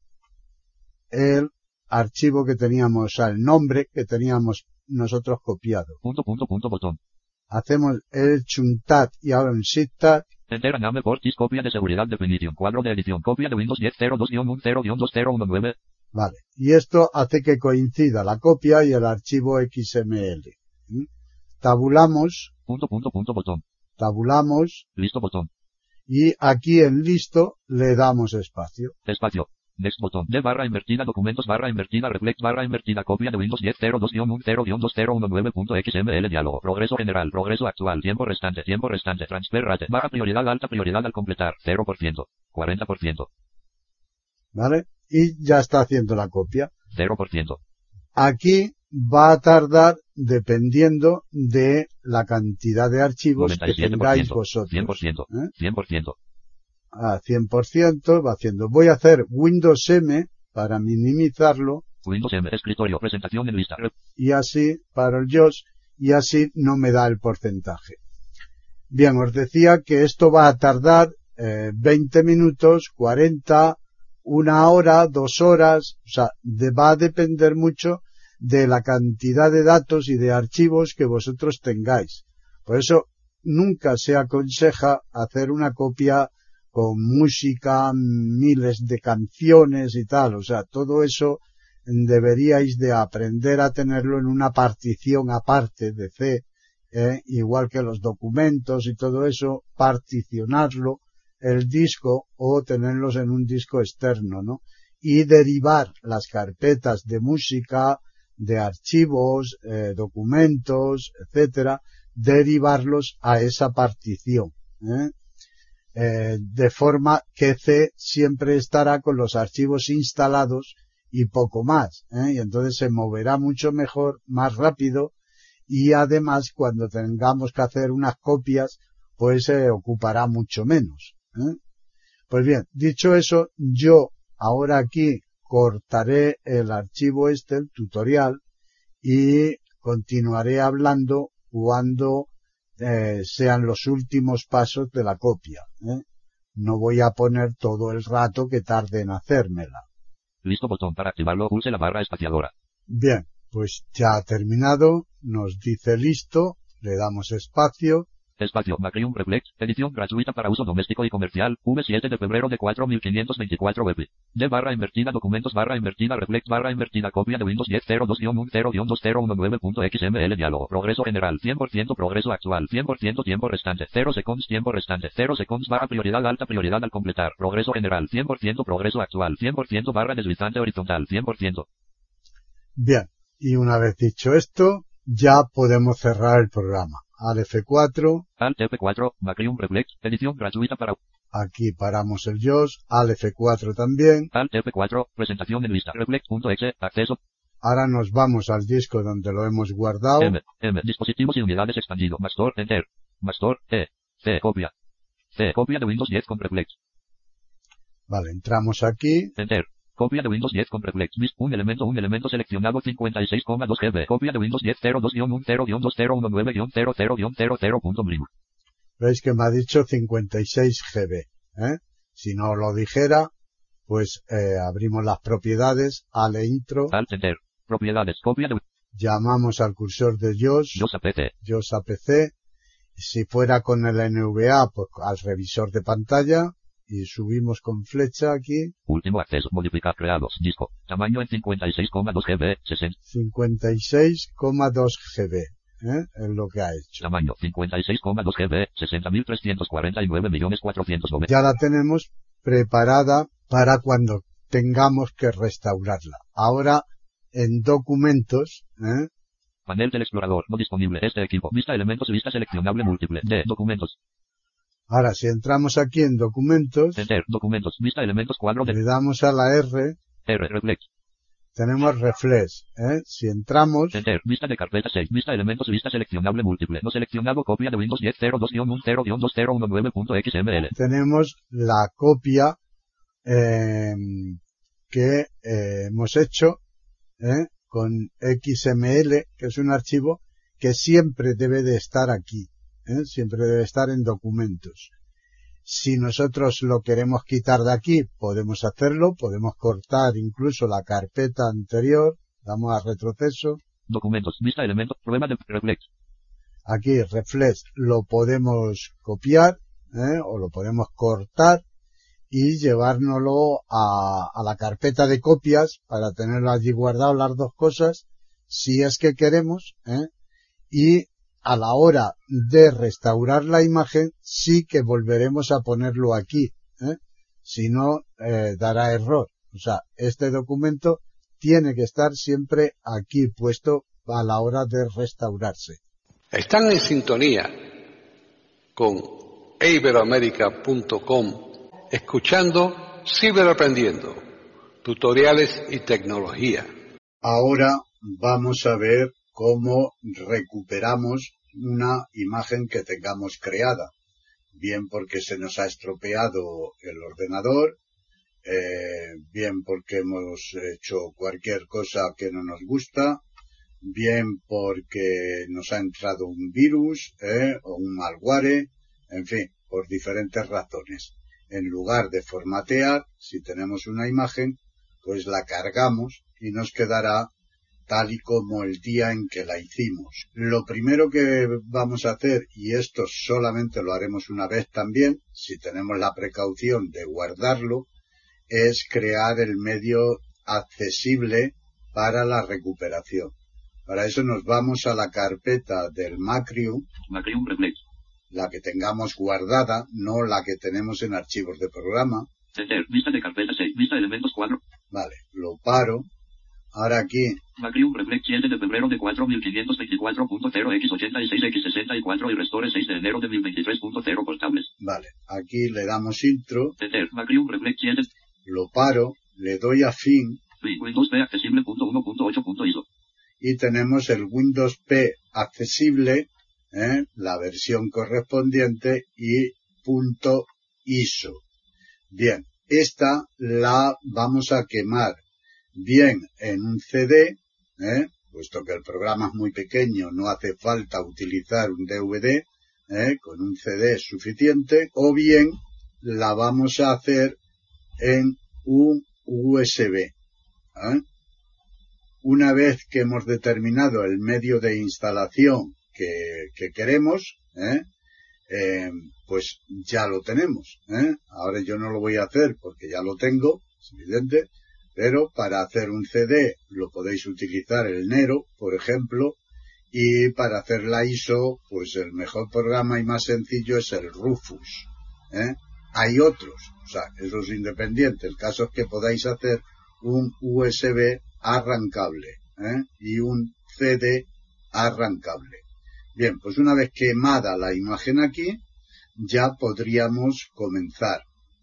el archivo que teníamos, o sea, el nombre que teníamos nosotros copiado. Punto, punto, punto, botón. Hacemos el chuntat y ahora un shift tab. Enter name por this copia de seguridad definition. Cuadro de edición. Copia de Windows diez cero dos guion uno cero guion dos cero uno nueve. Vale, y esto hace que coincida la copia y el archivo X M L. ¿Mm? Tabulamos. Punto, punto, punto, botón. Tabulamos. Listo botón. Y aquí en listo le damos espacio. Espacio. Next botón. De barra invertida documentos barra invertida reflex barra invertida copia de Windows diez cero dos guion uno cero guion dos cero uno nueve punto X M L diálogo. Progreso general. Progreso actual. Tiempo restante. Tiempo restante. Transfer rate. Baja prioridad. Alta prioridad al completar. cero por ciento. cuarenta por ciento. ¿Vale? Y ya está haciendo la copia. cero por ciento. Aquí va a tardar dependiendo de la cantidad de archivos noventa y que siete por tengáis ciento. vosotros. cien por ciento. ¿Eh? cien por ciento. A cien por ciento va haciendo. Voy a hacer Windows M para minimizarlo. Windows M, escritorio, presentación en lista. Y así, para el J O S, y así no me da el porcentaje. Bien, os decía que esto va a tardar eh, veinte minutos, cuarenta, una hora, dos horas, o sea, de, va a depender mucho de la cantidad de datos y de archivos que vosotros tengáis. Por eso, nunca se aconseja hacer una copia con música, miles de canciones y tal, o sea, todo eso deberíais de aprender a tenerlo en una partición aparte de C, eh, igual que los documentos y todo eso, particionarlo, el disco o tenerlos en un disco externo, ¿no? Y derivar las carpetas de música, de archivos, eh, documentos, etcétera, derivarlos a esa partición, ¿eh? Eh, de forma que C siempre estará con los archivos instalados y poco más, ¿eh? Y entonces se moverá mucho mejor, más rápido, y además cuando tengamos que hacer unas copias, pues se ocupará mucho menos, ¿eh? Pues bien, dicho eso, yo ahora aquí cortaré el archivo este, el tutorial, y continuaré hablando cuando eh, sean los últimos pasos de la copia, ¿eh? No voy a poner todo el rato que tarde en hacérmela. Listo botón para activarlo, pulse la barra espaciadora. Bien, pues ya ha terminado, nos dice listo, le damos espacio. Espacio, Macrium Reflex, edición gratuita para uso doméstico y comercial, V siete de febrero de cuatro mil quinientos veinticuatro web. De barra invertida documentos barra invertida reflex barra invertida copia de Windows diez cero dos guion uno cero guion dos cero uno nueve punto X M L diálogo. Progreso general, cien por ciento progreso actual, cien por ciento tiempo restante, cero seconds tiempo restante, cero seconds barra prioridad alta prioridad al completar. Progreso general, cien por ciento progreso actual, cien por ciento barra deslizante horizontal, cien por ciento. Bien, y una vez dicho esto, ya podemos cerrar el programa. Al F cuatro. Alt F cuatro, Macrium Reflex, edición gratuita para... Aquí paramos el J O S, Al F cuatro también. Alt F cuatro, presentación en lista, reflex.exe, acceso. Ahora nos vamos al disco donde lo hemos guardado. M, M, dispositivos y unidades expandido, Mastor, Enter, Mastor, E, C, copia. C, copia de Windows diez con Reflex. Vale, entramos aquí. Enter, Copia de Windows diez con Reflex. Mis, un elemento, un elemento seleccionado cincuenta y seis coma dos gigabytes. Copia de Windows diez cero dos guion uno cero guion dos cero uno nueve guion cero cero guion cero cero punto mlim. Veis que me ha dicho cincuenta y seis gigabytes, ¿eh? Si no lo dijera, pues eh, abrimos las propiedades, al intro. Alt enter. Propiedades. Copia de Llamamos al cursor de JOS. JOS A P C. JOS A P C. Si fuera con el N V A, pues al revisor de pantalla. Y subimos con flecha aquí. Último acceso. Modificar creados. Disco. Tamaño en cincuenta y seis coma dos gigabytes. sesenta. cincuenta y seis coma dos gigabytes. ¿Eh? Es lo que ha hecho. Tamaño cincuenta y seis coma dos gigabytes. sesenta mil trescientos cuarenta y nueve millones cuatrocientos noventa. Ya la tenemos preparada para cuando tengamos que restaurarla. Ahora, en documentos, ¿eh? Panel del explorador. No disponible. Este equipo. Vista elementos. Vista seleccionable múltiple. De documentos. Ahora, si entramos aquí en documentos, Enter, documentos, vista elementos cuadro de... le damos a la R, R, reflex. Tenemos reflex, ¿eh? Si entramos... Enter, vista de carpeta seis, vista elementos, vista seleccionable múltiple. No seleccionado, copia de Windows diez cero dos guion uno cero guion dos cero uno nueve punto x m l. Tenemos la copia eh, que eh, hemos hecho ¿eh? con X M L, que es un archivo que siempre debe de estar aquí. ¿Eh? Siempre debe estar en documentos. Si nosotros lo queremos quitar de aquí, podemos hacerlo, podemos cortar incluso la carpeta anterior, damos a retroceso. Documentos, vista elementos, prueba de reflex. Aquí, reflex, lo podemos copiar, ¿eh? O lo podemos cortar y llevárnoslo a, a la carpeta de copias para tenerlo allí guardado las dos cosas, si es que queremos, ¿eh? Y a la hora de restaurar la imagen, sí que volveremos a ponerlo aquí, ¿eh? Si no, eh, dará error. O sea, este documento tiene que estar siempre aquí puesto a la hora de restaurarse. Están en sintonía con iberoamerica punto com, escuchando Ciberaprendiendo, tutoriales y tecnología. Ahora vamos a ver cómo recuperamos una imagen que tengamos creada, bien porque se nos ha estropeado el ordenador, eh, bien porque hemos hecho cualquier cosa que no nos gusta, bien porque nos ha entrado un virus eh, o un malware, en fin, por diferentes razones. En lugar de formatear, si tenemos una imagen, pues la cargamos y nos quedará tal y como el día en que la hicimos. Lo primero que vamos a hacer, y esto solamente lo haremos una vez también, si tenemos la precaución de guardarlo, es crear el medio accesible para la recuperación. Para eso nos vamos a la carpeta del Macrium, Macrium Reflex. La que tengamos guardada, no la que tenemos en archivos de programa. Enter, vista de carpeta seis, vista elementos cuadro. Vale, lo paro. Ahora aquí. Macrium Reflex siete de febrero de cuatro mil quinientos veinticuatro punto cero x ochenta y seis x sesenta y cuatro y Restore seis de enero de mil veintitrés punto cero portables. Vale, aquí le damos intro. Enter, Macrium Reflex siete. Lo paro, le doy a fin. Windows P accesible punto uno punto ocho punto I S O. Y tenemos el Windows P accesible, ¿eh? La versión correspondiente y punto I S O. Bien, esta la vamos a quemar bien en un C D, ¿eh? Puesto que el programa es muy pequeño, no hace falta utilizar un D V D, ¿eh? Con un C D es suficiente, o bien la vamos a hacer en un U S B. ¿eh? Una vez que hemos determinado el medio de instalación que, que queremos, ¿eh? Eh, pues ya lo tenemos. ¿eh? Ahora yo no lo voy a hacer porque ya lo tengo, es evidente, pero para hacer un C D lo podéis utilizar el Nero, por ejemplo, y para hacer la I S O, pues el mejor programa y más sencillo es el Rufus. ¿eh? Hay otros, o sea, eso es independiente. El caso es que podáis hacer un U S B arrancable ¿eh? y un C D arrancable. Bien, pues una vez quemada la imagen aquí, ya podríamos comenzar.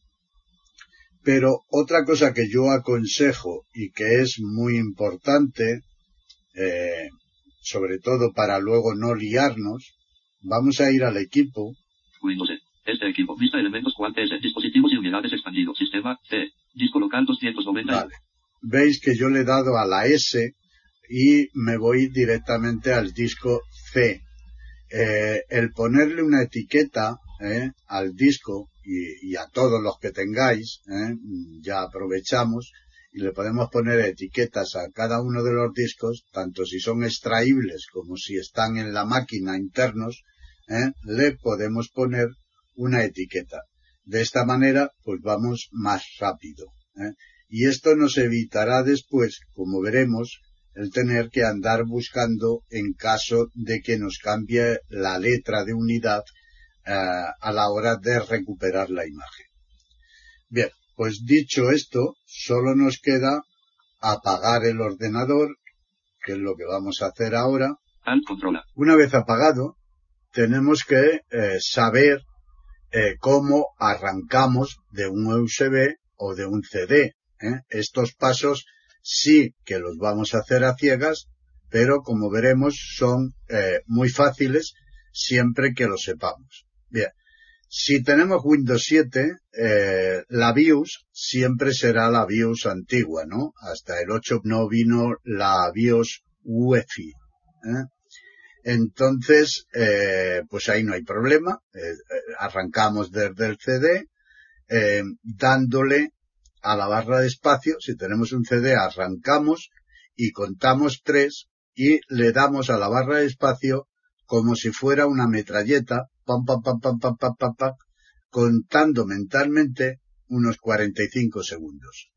Pero otra cosa que yo aconsejo y que es muy importante, eh, sobre todo para luego no liarnos, vamos a ir al equipo. Windows E. Este equipo, vista elementos cual S, dispositivos y unidades expandido, sistema C, disco local doscientos noventa. Vale, veis que yo le he dado a la S y me voy directamente al disco C. Eh, el ponerle una etiqueta eh, al disco y, y a todos los que tengáis, eh, ya aprovechamos y le podemos poner etiquetas a cada uno de los discos, tanto si son extraíbles como si están en la máquina internos, eh, le podemos poner una etiqueta. De esta manera, pues vamos más rápido, eh. Y esto nos evitará después, como veremos, el tener que andar buscando en caso de que nos cambie la letra de unidad eh, a la hora de recuperar la imagen. Bien, pues dicho esto, solo nos queda apagar el ordenador, que es lo que vamos a hacer ahora. Alt controla. Una vez apagado, tenemos que eh, saber eh, cómo arrancamos de un U S B o de un C D. ¿eh? Estos pasos sí que los vamos a hacer a ciegas, pero como veremos son eh, muy fáciles siempre que lo sepamos. Bien, si tenemos Windows siete, eh, la BIOS siempre será la BIOS antigua, ¿no? Hasta el ocho no vino la BIOS U E F I. ¿eh? Entonces, eh, pues ahí no hay problema. Eh, arrancamos desde el C D, eh, dándole a la barra de espacio. Si tenemos un C D, arrancamos y contamos tres y le damos a la barra de espacio como si fuera una metralleta, pam, pam, pam, pam, pam, pam, pam, pam, contando mentalmente unos cuarenta y cinco segundos.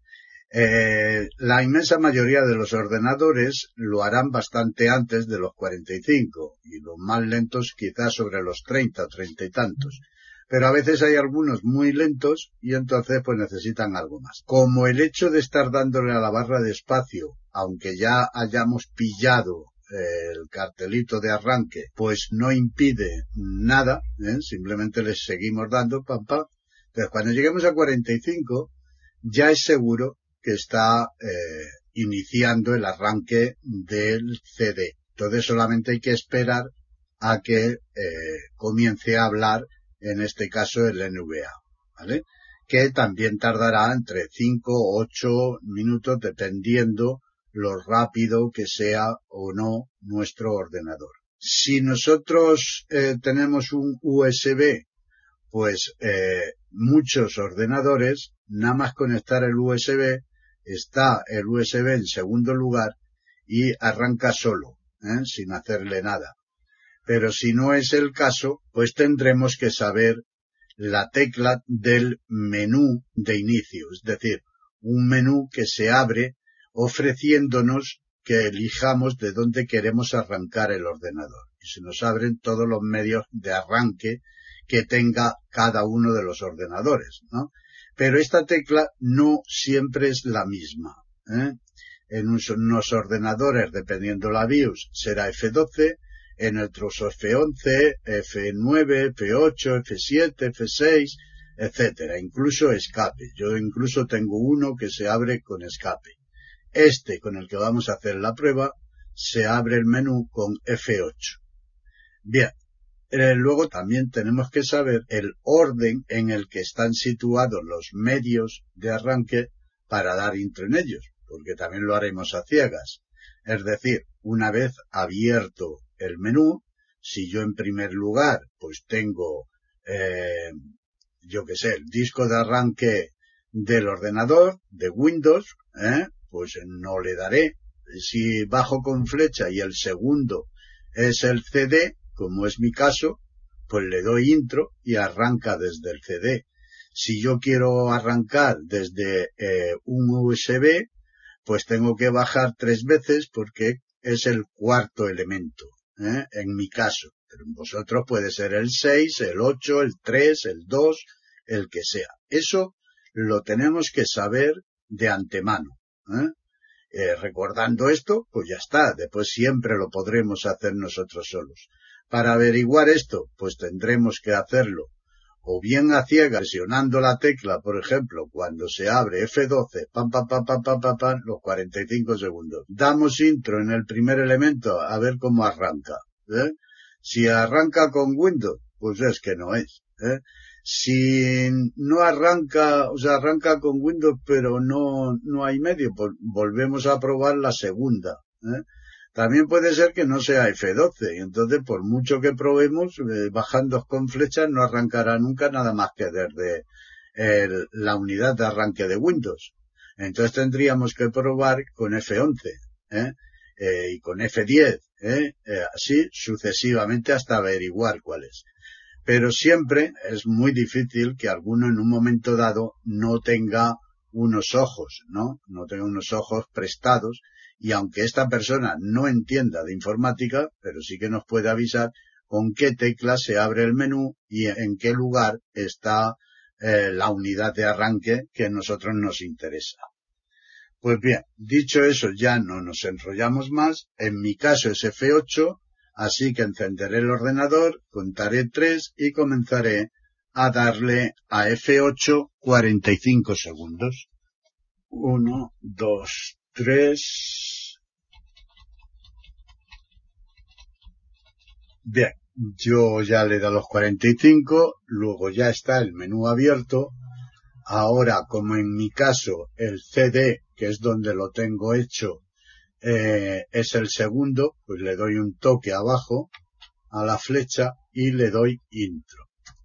Eh, la inmensa mayoría de los ordenadores lo harán bastante antes de los cuarenta y cinco y los más lentos quizás sobre los treinta o treinta y tantos. Pero a veces hay algunos muy lentos y entonces pues necesitan algo más. Como el hecho de estar dándole a la barra de espacio, aunque ya hayamos pillado eh, el cartelito de arranque, pues no impide nada, ¿eh? Simplemente les seguimos dando, pam, pam. Entonces cuando lleguemos a cuarenta y cinco, ya es seguro que está eh, iniciando el arranque del C D. Entonces solamente hay que esperar a que eh, comience a hablar, en este caso el N V A, ¿vale? Que también tardará entre cinco o ocho minutos dependiendo lo rápido que sea o no nuestro ordenador. Si nosotros eh, tenemos un U S B, pues eh, muchos ordenadores, nada más conectar el U S B, está el U S B en segundo lugar y arranca solo, ¿eh? sin hacerle nada. Pero si no es el caso, pues tendremos que saber la tecla del menú de inicio, es decir, un menú que se abre ofreciéndonos que elijamos de dónde queremos arrancar el ordenador. Y se nos abren todos los medios de arranque que tenga cada uno de los ordenadores, ¿no? Pero esta tecla no siempre es la misma, ¿eh? En unos ordenadores, dependiendo la BIOS, será F doce, en otros F once, F nueve, F ocho, F siete, F seis, etcétera. Incluso escape. Yo incluso tengo uno que se abre con escape. Este, con el que vamos a hacer la prueba, se abre el menú con F ocho. Bien. Eh, luego también tenemos que saber el orden en el que están situados los medios de arranque para dar intro en ellos, porque también lo haremos a ciegas. Es decir, una vez abierto el menú, si yo en primer lugar pues tengo, eh, yo qué sé, el disco de arranque del ordenador, de Windows, ¿eh? pues no le daré. Si bajo con flecha y el segundo es el C D, como es mi caso, pues le doy intro y arranca desde el C D. Si yo quiero arrancar desde eh, un U S B, pues tengo que bajar tres veces porque es el cuarto elemento, ¿eh? en mi caso. Pero en vosotros puede ser el seis, el ocho, el tres, el dos, el que sea. Eso lo tenemos que saber de antemano, ¿eh? Eh, recordando esto, pues ya está. Después siempre lo podremos hacer nosotros solos. Para averiguar esto, pues tendremos que hacerlo o bien a ciegas, presionando la tecla, por ejemplo, cuando se abre F doce, pam, pam, pam, pam, pam, pam, pam, los cuarenta y cinco segundos. Damos intro en el primer elemento a ver cómo arranca, ¿eh? Si arranca con Windows, pues es que no es, ¿eh? Si no arranca, o sea, arranca con Windows, pero no, no hay medio, pues volvemos a probar la segunda, ¿eh? También puede ser que no sea F doce, y entonces por mucho que probemos, eh, bajando con flechas no arrancará nunca nada más que desde el, la unidad de arranque de Windows. Entonces tendríamos que probar con F once, ¿eh? Eh, y con F diez, ¿eh? Eh, así sucesivamente hasta averiguar cuál es. Pero siempre es muy difícil que alguno en un momento dado no tenga unos ojos, ¿no? No tenga unos ojos prestados, y aunque esta persona no entienda de informática, pero sí que nos puede avisar con qué tecla se abre el menú y en qué lugar está eh, la unidad de arranque que a nosotros nos interesa. Pues bien, dicho eso, ya no nos enrollamos más. En mi caso es F ocho, así que encenderé el ordenador, contaré tres y comenzaré a darle a F ocho cuarenta y cinco segundos. Uno, dos, tres. Bien, yo ya le he dado los cuarenta y cinco, luego ya está el menú abierto. Ahora, como en mi caso, el C D, que es donde lo tengo hecho, eh, es el segundo, pues le doy un toque abajo a la flecha y le doy intro.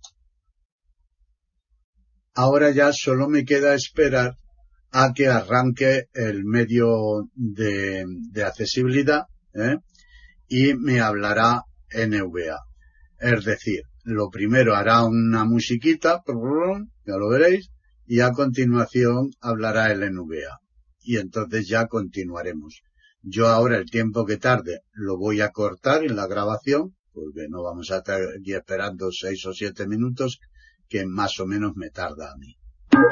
Ahora ya solo me queda esperar a que arranque el medio de, de accesibilidad, ¿eh? Y me hablará N V A. Es decir, lo primero hará una musiquita, ya lo veréis, y a continuación hablará el N V A. Y entonces ya continuaremos. Yo ahora el tiempo que tarde lo voy a cortar en la grabación, porque no vamos a estar aquí esperando seis o siete minutos, que más o menos me tarda a mí.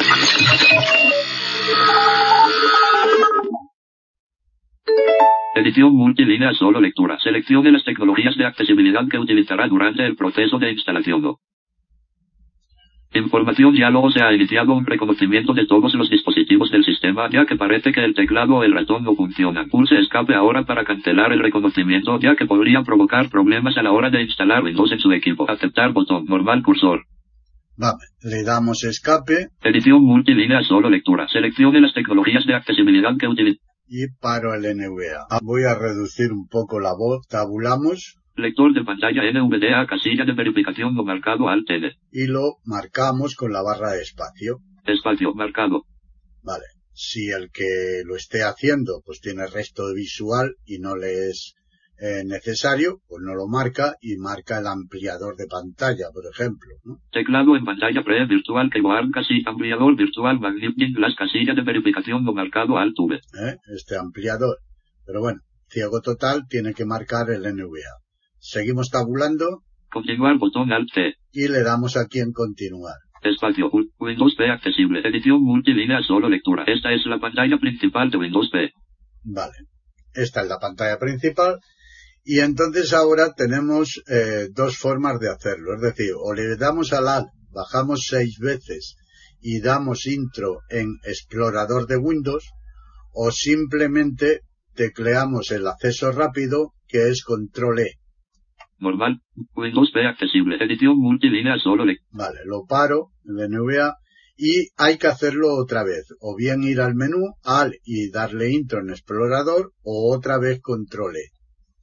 Edición multilínea solo lectura. Seleccione las tecnologías de accesibilidad que utilizará durante el proceso de instalación. Información diálogo. Se ha iniciado un reconocimiento de todos los dispositivos del sistema, ya que parece que el teclado o el ratón no funcionan. Pulse escape ahora para cancelar el reconocimiento, ya que podría provocar problemas a la hora de instalar Windows en su equipo. Aceptar botón. Normal cursor. Vale, le damos escape. Edición multilínea solo lectura. Seleccione las tecnologías de accesibilidad que utiliza. Y paro el N V A. Voy a reducir un poco la voz. Tabulamos. Lector de pantalla N V D A, casilla de verificación no marcado Alt N. Y lo marcamos con la barra de espacio. Espacio marcado. Vale. Si el que lo esté haciendo pues tiene resto visual y no le es eh, necesario, pues no lo marca y marca el ampliador de pantalla, por ejemplo, ¿no? Teclado en pantalla pre virtual keyboard casilla ampliador virtual magnificent glass casilla de verificación no marcado Alt V. ¿Eh? Este ampliador. Pero bueno, ciego total tiene que marcar el N V A. Seguimos tabulando. Continuar botón Alt T. Y le damos aquí en continuar. Espacio Windows P accesible. Edición multilínea solo lectura. Esta es la pantalla principal de Windows P. Vale. Esta es la pantalla principal. Y entonces ahora tenemos eh, dos formas de hacerlo. Es decir, o le damos al Alt, bajamos seis veces y damos intro en explorador de Windows, o simplemente tecleamos el acceso rápido, que es control E. Normal, Windows P accesible, edición multilínea solo lectura. Vale, lo paro, el N V A, y hay que hacerlo otra vez. O bien ir al menú, Alt y darle intro en explorador, o otra vez control E.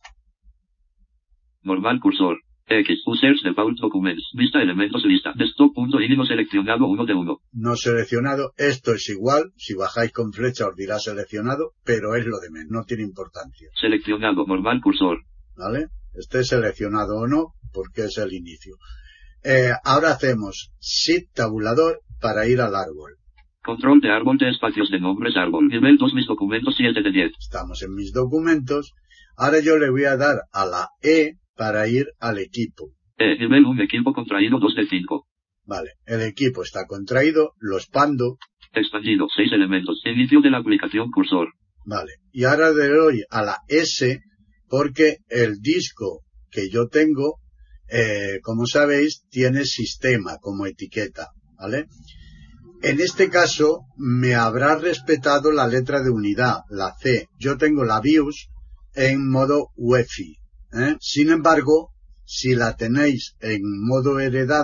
Normal cursor. X. Users default documents. Vista elementos lista. Desktop.ini no seleccionado uno de uno. No seleccionado. Esto es igual. Si bajáis con flecha os dirá seleccionado, pero es lo de menos. No tiene importancia. Seleccionado. Normal cursor. ¿Vale? Esté seleccionado o no, porque es el inicio. Eh, ahora hacemos Shift tabulador para ir al árbol. Control de árbol de espacios de nombres árbol. Nivel dos mis documentos siete de diez. Estamos en mis documentos. Ahora yo le voy a dar a la E para ir al equipo. E, nivel uno equipo contraído dos de cinco. Vale, el equipo está contraído, lo expando. Expandido, seis elementos. Inicio de la aplicación cursor. Vale, y ahora le doy a la S porque el disco que yo tengo, eh, como sabéis, tiene sistema como etiqueta, ¿vale? En este caso me habrá respetado la letra de unidad, la C. Yo tengo la BIOS en modo U E F I. ¿Eh? Sin embargo, si la tenéis en modo heredada,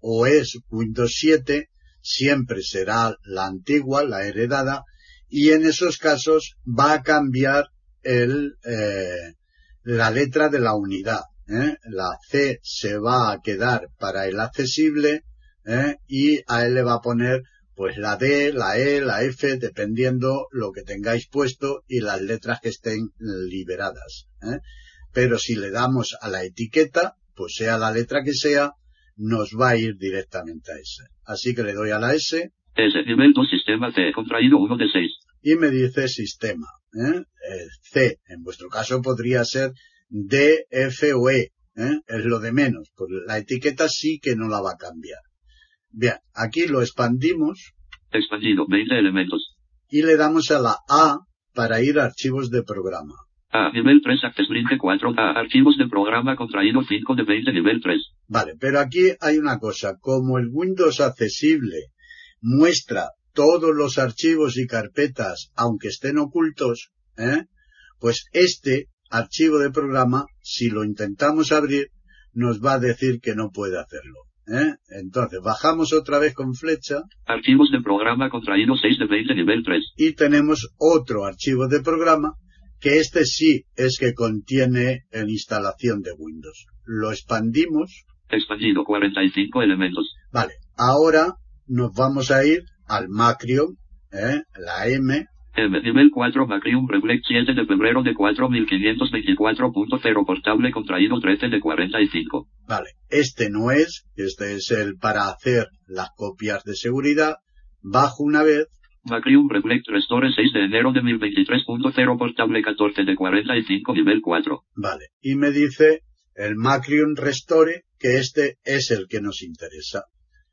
o es Windows siete, siempre será la antigua, la heredada, y en esos casos va a cambiar el, eh, la letra de la unidad. ¿eh? La C se va a quedar para el accesible, ¿eh? y a él le va a poner pues la D, la E, la F, dependiendo lo que tengáis puesto y las letras que estén liberadas. ¿eh? Pero si le damos a la etiqueta, pues sea la letra que sea, nos va a ir directamente a S. Así que le doy a la S. S, nivel dos, sistema C, contraído uno de seis. Y me dice sistema. ¿eh? Eh, C, en vuestro caso podría ser D, F o E. ¿eh? Es lo de menos. Pues la etiqueta sí que no la va a cambiar. Bien, aquí lo expandimos. Expandido, veinte elementos. Y le damos a la A para ir a archivos de programa. A, nivel tres, Access Bringe cuatro, A, archivos de programa contraído cinco de veinte, nivel tres. Vale, pero aquí hay una cosa. Como el Windows accesible muestra todos los archivos y carpetas, aunque estén ocultos, ¿eh? pues este archivo de programa, si lo intentamos abrir, nos va a decir que no puede hacerlo. ¿Eh? Entonces, bajamos otra vez con flecha. Archivos de programa contraído seis de veinte, nivel tres. Y tenemos otro archivo de programa, que este sí es que contiene la instalación de Windows. Lo expandimos. Expandido, cuarenta y cinco elementos. Vale, ahora nos vamos a ir al Macrium, ¿eh? la M. M, nivel cuatro, Macrium Reflex siete de febrero de cuatro mil quinientos veinticuatro punto cero, portable contraído trece de cuarenta y cinco. Vale, este no es, este es el para hacer las copias de seguridad. Bajo una vez. Macrium Reflex Restore seis de enero de mil veintitrés punto cero, portable catorce de cuarenta y cinco, nivel cuatro. Vale, y me dice el Macrium Restore que este es el que nos interesa.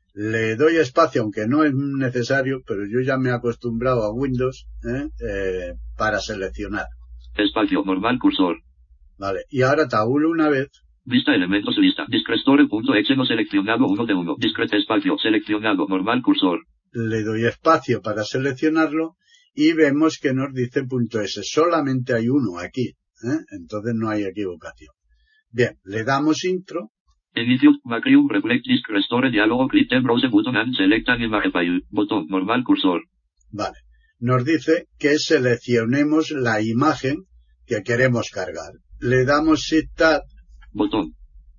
Le doy espacio, aunque no es necesario, pero yo ya me he acostumbrado a Windows ¿eh? Eh, para seleccionar. Espacio, normal, cursor. Vale, y ahora tabulo una vez. Vista elementos, lista. Discrestore.exe no seleccionado uno de uno. Discrete espacio, seleccionado, normal, cursor. Le doy espacio para seleccionarlo y vemos que nos dice .s. Solamente hay uno aquí, ¿eh? Entonces no hay equivocación. Bien, le damos intro. Inicio, Macrium Reflect Disk Restore diálogo, click the browse button and select an image file. Botón, normal, cursor. Vale. Nos dice que seleccionemos la imagen que queremos cargar. Le damos Shift Tab. Botón.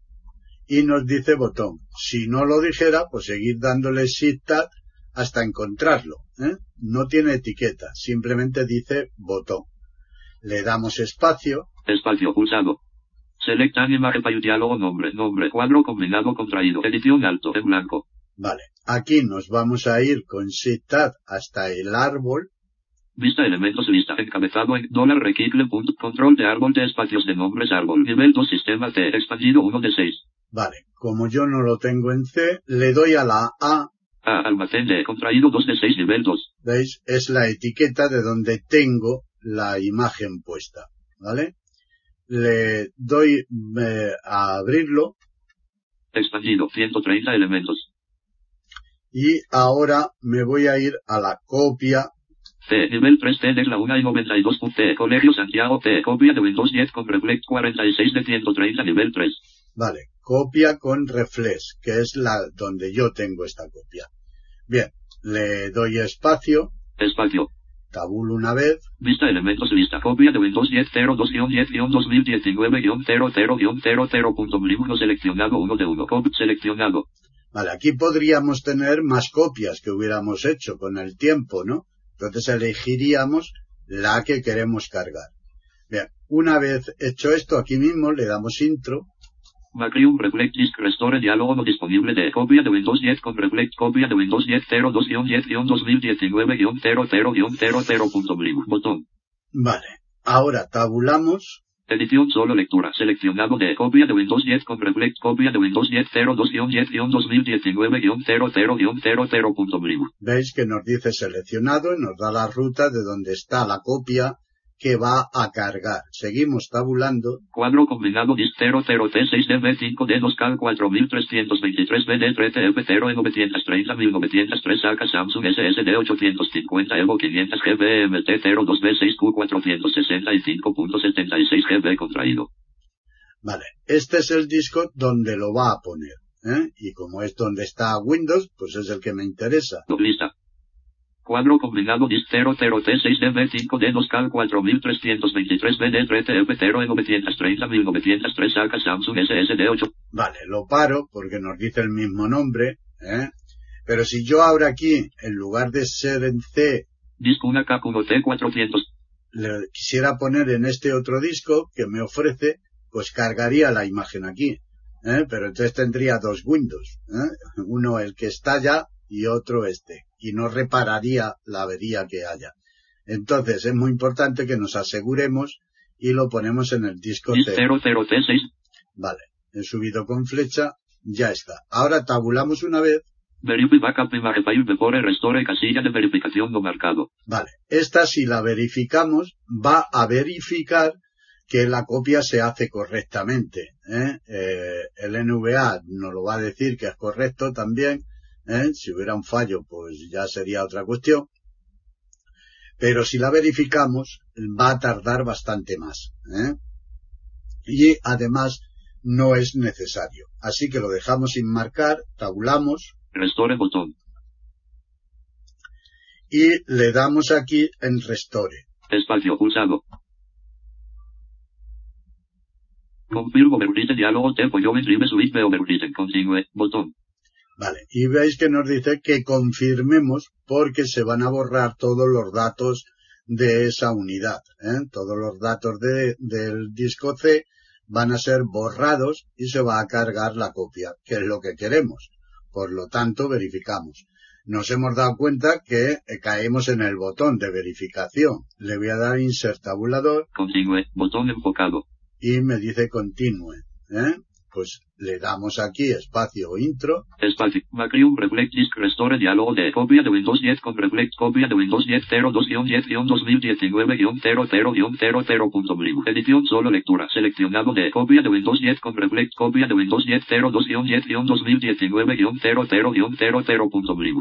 Y nos dice botón. Si no lo dijera, pues seguir dándole Shift Tab hasta encontrarlo. ¿eh? No tiene etiqueta, simplemente dice botón. Le damos espacio. Espacio, pulsado. Select an image file, diálogo, nombre, nombre, cuadro combinado contraído, edición alto, en blanco. Vale, aquí nos vamos a ir con Shift Tab hasta el árbol. Vista elementos, lista, encabezado en dólar requicle punto, control de árbol de espacios de nombres árbol, nivel dos, sistema T, expandido uno de seis. Vale, como yo no lo tengo en C, le doy a la A. A, almacén de, contraído dos de seis, nivel dos. ¿Veis? Es la etiqueta de donde tengo la imagen puesta, ¿vale? Le doy eh, a abrirlo. Expandido, ciento treinta elementos. Y ahora me voy a ir a la copia. C, nivel tres, T, de la una y noventa y dos. T, Colegio Santiago, T, copia de Windows diez con Reflex cuarenta y seis de ciento treinta, nivel tres. Vale, copia con Reflex, que es la donde yo tengo esta copia. Bien, le doy espacio. Espacio. Tabulo una vez. Vista elementos, lista, copia de Windows diez cero dos diez dos mil diecinueve cero cero cero cero punto no seleccionado uno de uno. Cop seleccionado. Vale, aquí podríamos tener más copias que hubiéramos hecho con el tiempo, ¿no? Entonces elegiríamos la que queremos cargar. Bien, una vez hecho esto, aquí mismo le damos intro. Macrium Reflect Disk Restore diálogo no disponible de copia de Windows diez con Reflect copia de Windows diez cero dos diez dos mil diecinueve cero cero cero cero punto botón. Vale, ahora tabulamos. Edición solo lectura seleccionado de copia de Windows diez con Reflect copia de Windows diez cero dos diez dos mil diecinueve cero cero cero cero punto Veis que nos dice seleccionado y nos da la ruta de donde está la copia que va a cargar. Seguimos tabulando. Cuadro combinado disk cero cero T seis D B cinco D dos Cal cuatro mil trescientos veintitrés B D tres T F cero E novecientos treinta mil novecientos tres A K Samsung S S D ochocientos cincuenta Evo quinientos G B M T cero dos B seis Q cuatrocientos sesenta y cinco punto setenta y seis G B contraído. Vale, este es el disco donde lo va a poner. ¿eh? Y como es donde está Windows, pues es el que me interesa. Lista. Cuadro combinado disk cero cero T seis D B cinco D dos Cal cuatro mil trescientos veintitrés B D tres T F cero E novecientos treinta mil novecientos tres A K Samsung S S D ocho. Vale, lo paro porque nos dice el mismo nombre, ¿eh? Pero si yo ahora aquí, en lugar de ser en C, disco uno K uno T cuatrocientos, le quisiera poner en este otro disco que me ofrece, pues cargaría la imagen aquí, ¿eh? Pero entonces tendría dos Windows, ¿eh? Uno el que está ya y otro este, y no repararía la avería que haya. Entonces es muy importante que nos aseguremos y lo ponemos en el disco disco cero cero T seis. Vale, he subido con flecha, ya está. Ahora tabulamos una vez. Verify backup y verify before restore casilla de verificación no marcado. Vale, esta si la verificamos va a verificar que la copia se hace correctamente, ¿eh? Eh, el N V A nos lo va a decir que es correcto también, ¿eh? Si hubiera un fallo pues ya sería otra cuestión, pero si la verificamos va a tardar bastante más, ¿eh? Y además no es necesario, así que lo dejamos sin marcar, tabulamos, restore botón y le damos aquí en restore, espacio pulsado. Confirm overwritten diálogo tempo geometry switch be overwritten continue botón. Vale, y veis que nos dice que confirmemos porque se van a borrar todos los datos de esa unidad, ¿eh? Todos los datos de, del disco C van a ser borrados y se va a cargar la copia, que es lo que queremos. Por lo tanto, verificamos. Nos hemos dado cuenta que caemos en el botón de verificación. Le voy a dar insert tabulador. Continue, botón enfocado. Y me dice continue, ¿eh? Pues le damos aquí espacio intro. Espacio. Macrium Reflect Disk Restore diálogo de copia de Windows diez con Reflect copia de Windows diez cero dos guion diez guion dos mil diecinueve guion cero cero guion cero cero punto m l. Edición solo lectura. Seleccionado de copia de Windows diez con Reflect copia de Windows diez cero dos guion diez guion dos mil diecinueve guion cero cero guion cero cero punto m l.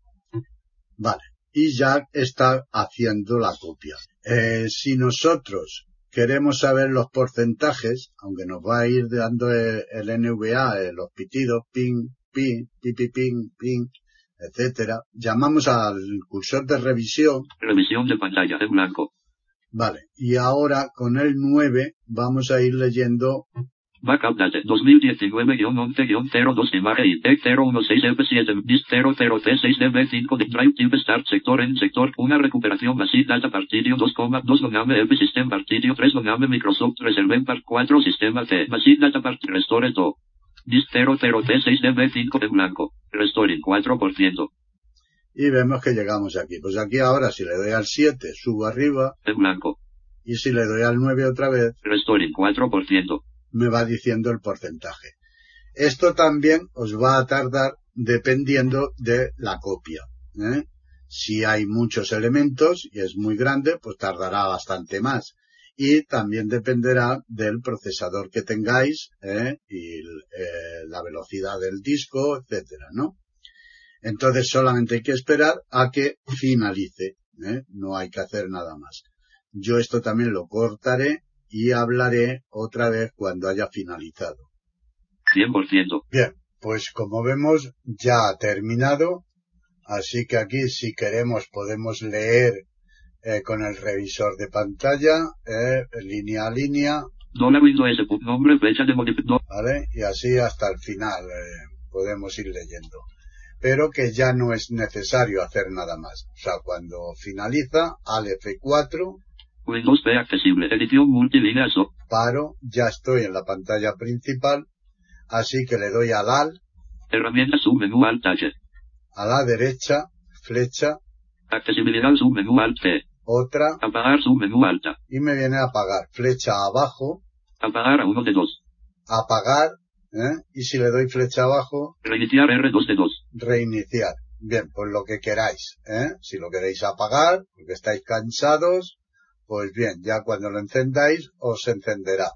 Vale. Y ya está haciendo la copia. Eh, si nosotros queremos saber los porcentajes, aunque nos va a ir dando el, el N V A, eh, los pitidos, ping, ping, pipi, ping, ping, etcétera. Llamamos al cursor de revisión. Revisión de pantalla en blanco. Vale. Y ahora con el nueve vamos a ir leyendo. Backup date dos mil diecinueve guion once guion cero dos imagen I T cero uno seis F siete disk cero cero T seis D B cinco de drive type start sector en sector una recuperación basic data partidio dos coma dos loname F system partidio tres loname Microsoft reserve part cuatro sistema T basic data part restore to disk cero cero T seis D B cinco en blanco restoring cuatro por ciento. Y vemos que llegamos aquí. Pues aquí ahora si le doy al siete subo arriba en blanco y si le doy al nueve otra vez restoring cuatro por ciento. Me va diciendo el porcentaje. Esto también os va a tardar dependiendo de la copia, ¿eh? Si hay muchos elementos y es muy grande, pues tardará bastante más. Y también dependerá del procesador que tengáis, ¿eh? Y eh, la velocidad del disco, etcétera, ¿no? Entonces solamente hay que esperar a que finalice, ¿eh? No hay que hacer nada más. Yo esto también lo cortaré y hablaré otra vez cuando haya finalizado. cien por ciento. Bien, pues como vemos ya ha terminado, así que aquí si queremos podemos leer eh, con el revisor de pantalla, eh, línea a línea. Dólar Windows S. Nombre, fecha de modificación. Vale, y así hasta el final eh, podemos ir leyendo. Pero que ya no es necesario hacer nada más. O sea, cuando finaliza, al F cuatro. Windows P accesible, edición multilínea so. Paro, ya estoy en la pantalla principal, así que le doy al Alt. Herramientas submenú Alt H. A la derecha, flecha. Accesibilidad submenú Alt T. Otra. Apagar submenú Alta. Y me viene a apagar, flecha abajo. Apagar a uno de dos. Apagar, ¿eh? Y si le doy flecha abajo. Reiniciar R dos de dos. Reiniciar. Bien, pues lo que queráis, ¿eh? Si lo queréis apagar, porque estáis cansados, pues bien, ya cuando lo encendáis, os encenderá.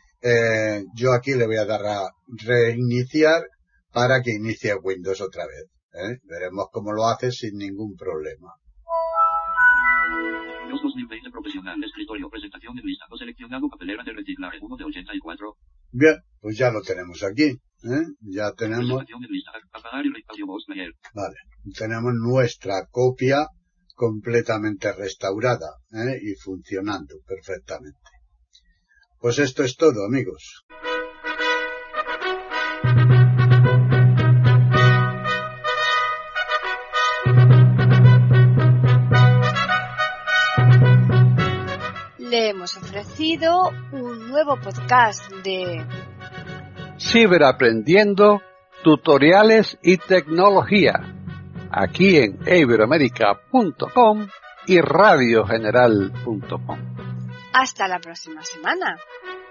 Eh, yo aquí le voy a dar a reiniciar para que inicie Windows otra vez, ¿eh? Veremos cómo lo hace sin ningún problema. dos mil veinte profesional, escritorio, presentación en lista, no seleccionado, papelera de reciclaje, uno de ochenta y cuatro. Bien, pues ya lo tenemos aquí, ¿eh? Ya tenemos, vale, tenemos nuestra copia completamente restaurada, ¿eh? Y funcionando perfectamente. Pues esto es todo, amigos. Le hemos ofrecido un nuevo podcast de Ciberaprendiendo, tutoriales y tecnología, aquí en iberoamerica punto com y radio general punto com. Hasta la próxima semana.